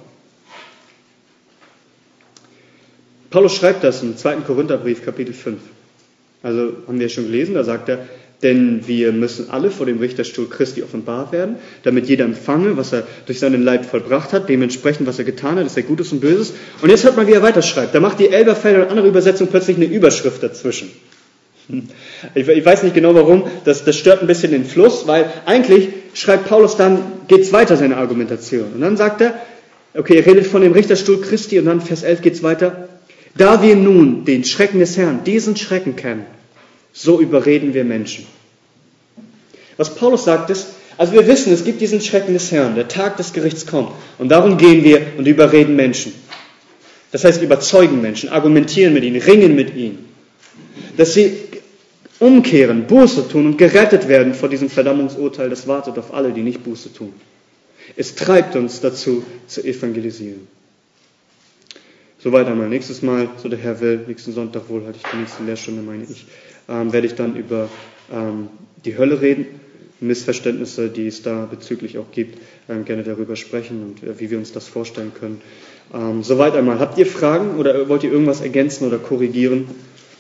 Paulus schreibt das im zweiten Korintherbrief, Kapitel fünf. Also haben wir schon gelesen, da sagt er, denn wir müssen alle vor dem Richterstuhl Christi offenbar werden, damit jeder empfange, was er durch seinen Leib vollbracht hat, dementsprechend, was er getan hat, dass er Gutes und Böses. Und jetzt hört man, wie er weiterschreibt. Da macht die Elberfelder und andere Übersetzung plötzlich eine Überschrift dazwischen. Ich, ich weiß nicht genau warum, das, das stört ein bisschen den Fluss, weil eigentlich schreibt Paulus dann, geht's weiter, seine Argumentation. Und dann sagt er, okay, er redet von dem Richterstuhl Christi und dann Vers elf geht's weiter. Da wir nun den Schrecken des Herrn, diesen Schrecken kennen, so überreden wir Menschen. Was Paulus sagt ist, also wir wissen, es gibt diesen Schrecken des Herrn, der Tag des Gerichts kommt. Und darum gehen wir und überreden Menschen. Das heißt, überzeugen Menschen, argumentieren mit ihnen, ringen mit ihnen. Dass sie umkehren, Buße tun und gerettet werden vor diesem Verdammungsurteil, das wartet auf alle, die nicht Buße tun. Es treibt uns dazu, zu evangelisieren. Soweit einmal. Nächstes Mal, so der Herr will, nächsten Sonntag wohl, hatte ich die nächste Lehrstunde, meine ich, ähm, werde ich dann über ähm, die Hölle reden, Missverständnisse, die es da bezüglich auch gibt, ähm, gerne darüber sprechen und äh, wie wir uns das vorstellen können. Ähm, soweit einmal. Habt ihr Fragen oder wollt ihr irgendwas ergänzen oder korrigieren?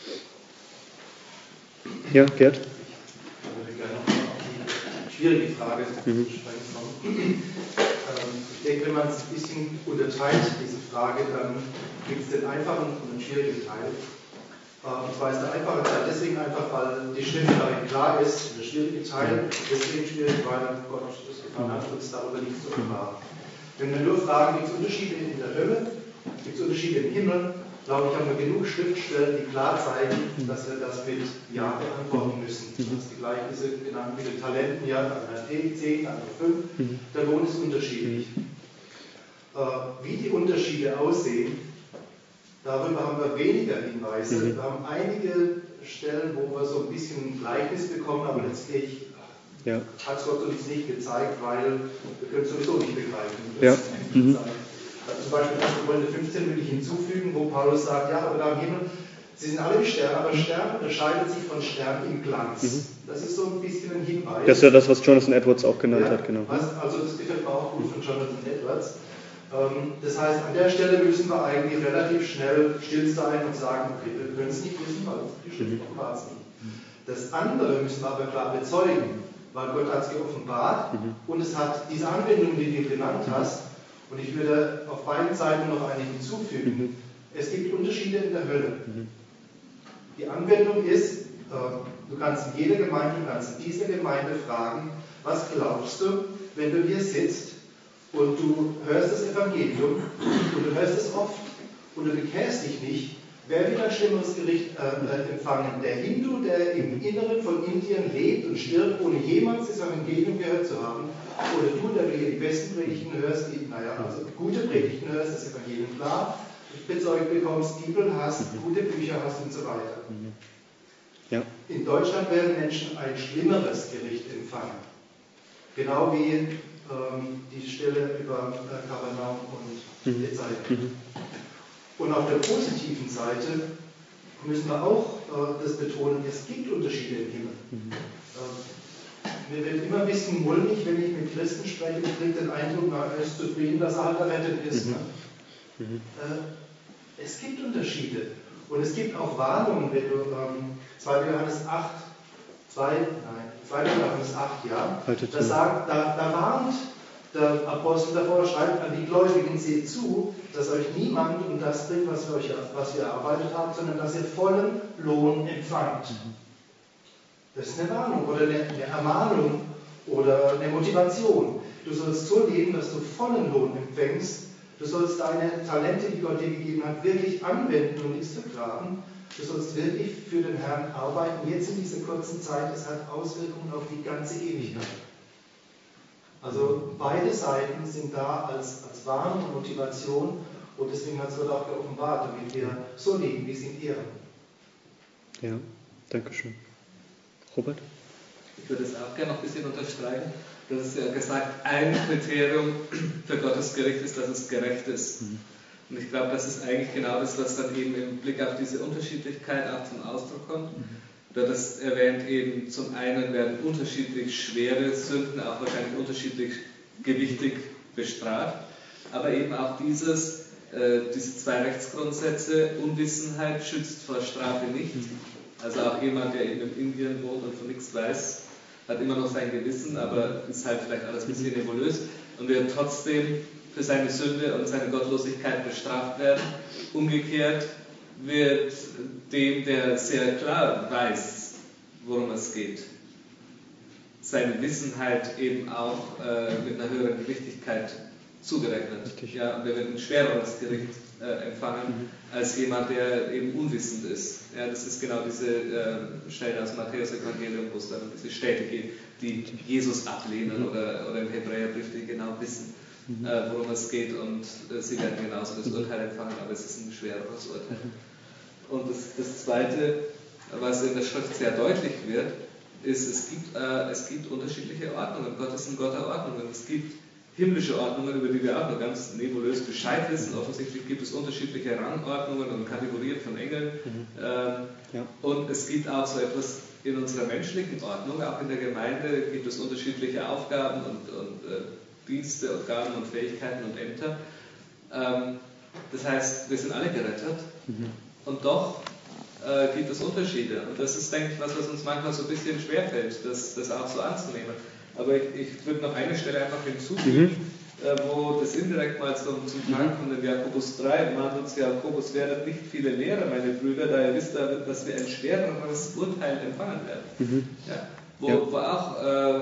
Ja, Gerd? Ich würde gerne noch auf die schwierige Frage mhm. sprechen kommen. Ich denke, wenn man es ein bisschen unterteilt, diese Frage, dann gibt es den einfachen und den schwierigen Teil. Und zwar ist der einfache Teil deswegen einfach, weil die Stimme darin klar ist, der schwierige Teil deswegen schwierig, weil Gott das getan hat, uns darüber nichts zu offenbaren. Wenn wir nur fragen, gibt es Unterschiede in der Hölle, gibt es Unterschiede im Himmel, glaube ich, haben wir genug Schriftstellen, die klar zeigen, dass wir das mit Ja beantworten müssen. Du hast die Gleichnisse genannt mit den Talenten, ja, einer zehn, andere fünf, der Lohn ist unterschiedlich. Äh, wie die Unterschiede aussehen, darüber haben wir weniger Hinweise. Mhm. Wir haben einige Stellen, wo wir so ein bisschen Gleichnis bekommen, aber letztlich ja. hat es Gott uns nicht gezeigt, weil wir können es sowieso nicht begreifen. Ja. Mhm. Zum Beispiel erster Korinther fünfzehn will ich hinzufügen, wo Paulus sagt, ja, aber da im Himmel, sie sind alle wie Sterne, aber Sterne unterscheiden sich von Sternen im Glanz. Mhm. Das ist so ein bisschen ein Hinweis. Das ist ja das, was Jonathan Edwards auch genannt ja, hat, genau. Was, also das gefällt mir auch gut von Jonathan Edwards. Ähm, das heißt, an der Stelle müssen wir eigentlich relativ schnell still sein und sagen, okay, wir können es nicht wissen, weil die Schrift offenbart es nicht. Das andere müssen wir aber klar bezeugen, weil Gott hat es geoffenbart mhm. und es hat diese Anwendung, die du genannt hast. Und ich würde auf beiden Seiten noch eine hinzufügen. Mhm. Es gibt Unterschiede in der Hölle. Mhm. Die Anwendung ist, äh, du kannst in jeder Gemeinde, du kannst in dieser Gemeinde fragen, was glaubst du, wenn du hier sitzt und du hörst das Evangelium und du hörst es oft und du bekehrst dich nicht, wer wird ein schlimmeres Gericht äh, empfangen? Der Hindu, der im Inneren von Indien lebt und stirbt, ohne jemals das Evangelium gehört zu haben? Oder du, der du hier die besten Predigten hörst, die, naja, also gute Predigten hörst, das Evangelium klar, bezeugt bekommst, Bibel hast, mhm. gute Bücher hast und so weiter. Mhm. Ja. In Deutschland werden Menschen ein schlimmeres Gericht empfangen. Genau wie ähm, die Stelle über äh, Kapernaum und mhm. Bethsaida. Mhm. Und auf der positiven Seite müssen wir auch äh, das betonen, es gibt Unterschiede im Himmel. Mhm. Äh, Mir wird immer ein bisschen mulmig, wenn ich mit Christen spreche, ich kriege den Eindruck, na, er ist zufrieden, dass er halt errettet ist. Mhm. Ne? Mhm. Äh, es gibt Unterschiede. Und es gibt auch Warnungen, wenn du ähm, zweiter Johannes acht, zwei, nein, zweiter Johannes acht, ja, da, sagt, da, da warnt Der Apostel davor schreibt an die Gläubigen, seht zu, dass euch niemand um das bringt, was ihr, euch, was ihr erarbeitet habt, sondern dass ihr vollen Lohn empfangt. Das ist eine Warnung oder eine, eine Ermahnung oder eine Motivation. Du sollst so leben, dass du vollen Lohn empfängst. Du sollst deine Talente, die Gott dir gegeben hat, wirklich anwenden und nichts vergraben. Du sollst wirklich für den Herrn arbeiten. Jetzt in dieser kurzen Zeit, das hat Auswirkungen auf die ganze Ewigkeit. Also beide Seiten sind da als, als Warnung und Motivation und deswegen hat es Gott auch geoffenbart, damit wir so leben, wie es ihn ehren. Ja, danke schön. Robert? Ich würde es auch gerne noch ein bisschen unterstreichen. Du hast ja gesagt, ein Kriterium für Gottes Gericht ist, dass es gerecht ist. Mhm. Und ich glaube, das ist eigentlich genau das, was dann eben im Blick auf diese Unterschiedlichkeit auch zum Ausdruck kommt. Mhm. Du hattest erwähnt, eben zum einen werden unterschiedlich schwere Sünden auch wahrscheinlich unterschiedlich gewichtig bestraft, aber eben auch dieses, äh, diese zwei Rechtsgrundsätze, Unwissenheit schützt vor Strafe nicht. Also auch jemand, der eben in Indien wohnt und von nichts weiß, hat immer noch sein Gewissen, aber ist halt vielleicht alles ein bisschen nebulös und wird trotzdem für seine Sünde und seine Gottlosigkeit bestraft werden. Umgekehrt wird dem, der sehr klar weiß, worum es geht, seine Wissenheit eben auch äh, mit einer höheren Gewichtigkeit zugerechnet. Ja, und er wird ein schwereres Gericht äh, empfangen mhm. als jemand, der eben unwissend ist. Ja, das ist genau diese äh, Stelle aus dem Matthäus-Evangelium, wo es dann um diese Städte geht, die Jesus ablehnen mhm. oder, oder im Hebräerbrief, die genau wissen, mhm. äh, worum es geht und äh, sie werden genauso das Urteil empfangen, aber es ist ein schwereres Urteil. Mhm. Und das, das Zweite, was in der Schrift sehr deutlich wird, ist, es gibt, äh, es gibt unterschiedliche Ordnungen. Gott ist ein Gott der Ordnungen. Es gibt himmlische Ordnungen, über die wir auch noch ganz nebulös Bescheid wissen. Offensichtlich gibt es unterschiedliche Rangordnungen und Kategorien von Engeln. Mhm. Ähm, ja. Und es gibt auch so etwas in unserer menschlichen Ordnung. Auch in der Gemeinde gibt es unterschiedliche Aufgaben und, und äh, Dienste und Gaben und Fähigkeiten und Ämter. Ähm, das heißt, wir sind alle gerettet. Mhm. Und doch äh, gibt es Unterschiede. Und das ist, denke ich, was, was uns manchmal so ein bisschen schwerfällt, das, das auch so anzunehmen. Aber ich, ich würde noch eine Stelle einfach hinzufügen, mhm. äh, wo das indirekt mal zum, zum Tragen kommt in Jakobus drei, mahnt uns Jakobus, werdet nicht viele Lehrer, meine Brüder, da ihr wisst, dass wir ein schwereres Urteil empfangen werden. Mhm. Ja, wo, ja. wo auch äh,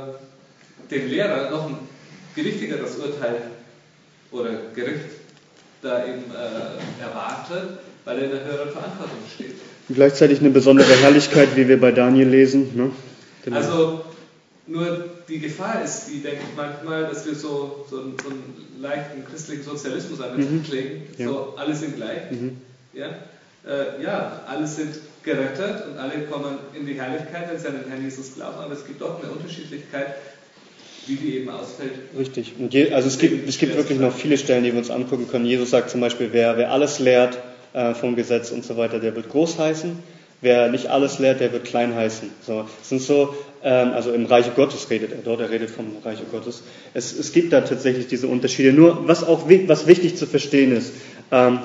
dem Lehrer noch ein gewichtigeres Urteil oder Gericht da eben äh, erwartet, weil er in der höheren Verantwortung steht. Und gleichzeitig eine besondere Herrlichkeit, wie wir bei Daniel lesen. Ne? Genau. Also nur die Gefahr ist, die denke ich manchmal, dass wir so, so, einen, so einen leichten christlichen Sozialismus an den Tag legen, ja. so alle sind gleich. Mhm. Ja? Äh, ja, alle sind gerettet und alle kommen in die Herrlichkeit, wenn sie an den Herrn Jesus glauben, aber es gibt doch eine Unterschiedlichkeit, wie die eben ausfällt. Richtig. Und je, also es gibt, es gibt wirklich noch viele Stellen, die wir uns angucken können. Jesus sagt zum Beispiel, wer, wer alles lehrt äh, vom Gesetz und so weiter, der wird groß heißen. Wer nicht alles lehrt, der wird klein heißen. So, es sind so, ähm, also im Reiche Gottes redet er dort, er redet vom Reiche Gottes. Es, es gibt da tatsächlich diese Unterschiede. Nur was auch was wichtig zu verstehen ist, ähm,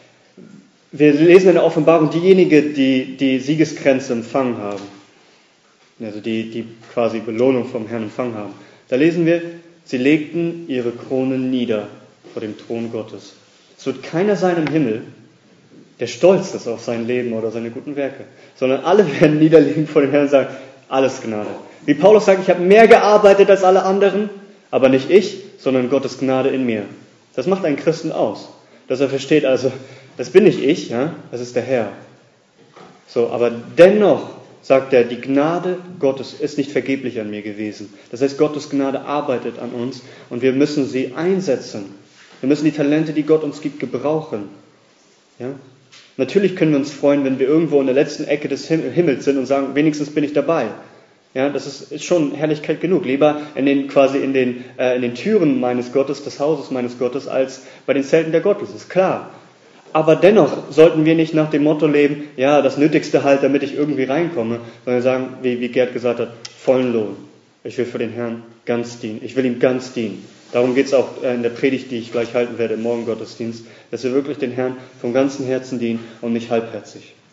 wir lesen in der Offenbarung, diejenigen, die die Siegeskränze empfangen haben, also die, die quasi Belohnung vom Herrn empfangen haben, da lesen wir, sie legten ihre Kronen nieder vor dem Thron Gottes. Es wird keiner sein im Himmel, der stolz ist auf sein Leben oder seine guten Werke, sondern alle werden niederlegen vor dem Herrn und sagen, alles Gnade. Wie Paulus sagt, ich habe mehr gearbeitet als alle anderen, aber nicht ich, sondern Gottes Gnade in mir. Das macht einen Christen aus, dass er versteht, also, das bin nicht ich, ja, das ist der Herr. So, aber dennoch sagt er, die Gnade Gottes ist nicht vergeblich an mir gewesen. Das heißt, Gottes Gnade arbeitet an uns und wir müssen sie einsetzen. Wir müssen die Talente, die Gott uns gibt, gebrauchen. Ja? Natürlich können wir uns freuen, wenn wir irgendwo in der letzten Ecke des Himmels sind und sagen, wenigstens bin ich dabei. Ja, das ist, ist schon Herrlichkeit genug. Lieber in den, quasi in den, äh, in den Türen meines Gottes, des Hauses meines Gottes, als bei den Zelten der Gottes, ist klar. Aber dennoch sollten wir nicht nach dem Motto leben, ja, das Nötigste halt, damit ich irgendwie reinkomme, sondern sagen, wie, wie Gerd gesagt hat, vollen Lohn. Ich will für den Herrn ganz dienen. Ich will ihm ganz dienen. Darum geht es auch in der Predigt, die ich gleich halten werde im Morgengottesdienst, dass wir wirklich den Herrn vom ganzen Herzen dienen und nicht halbherzig.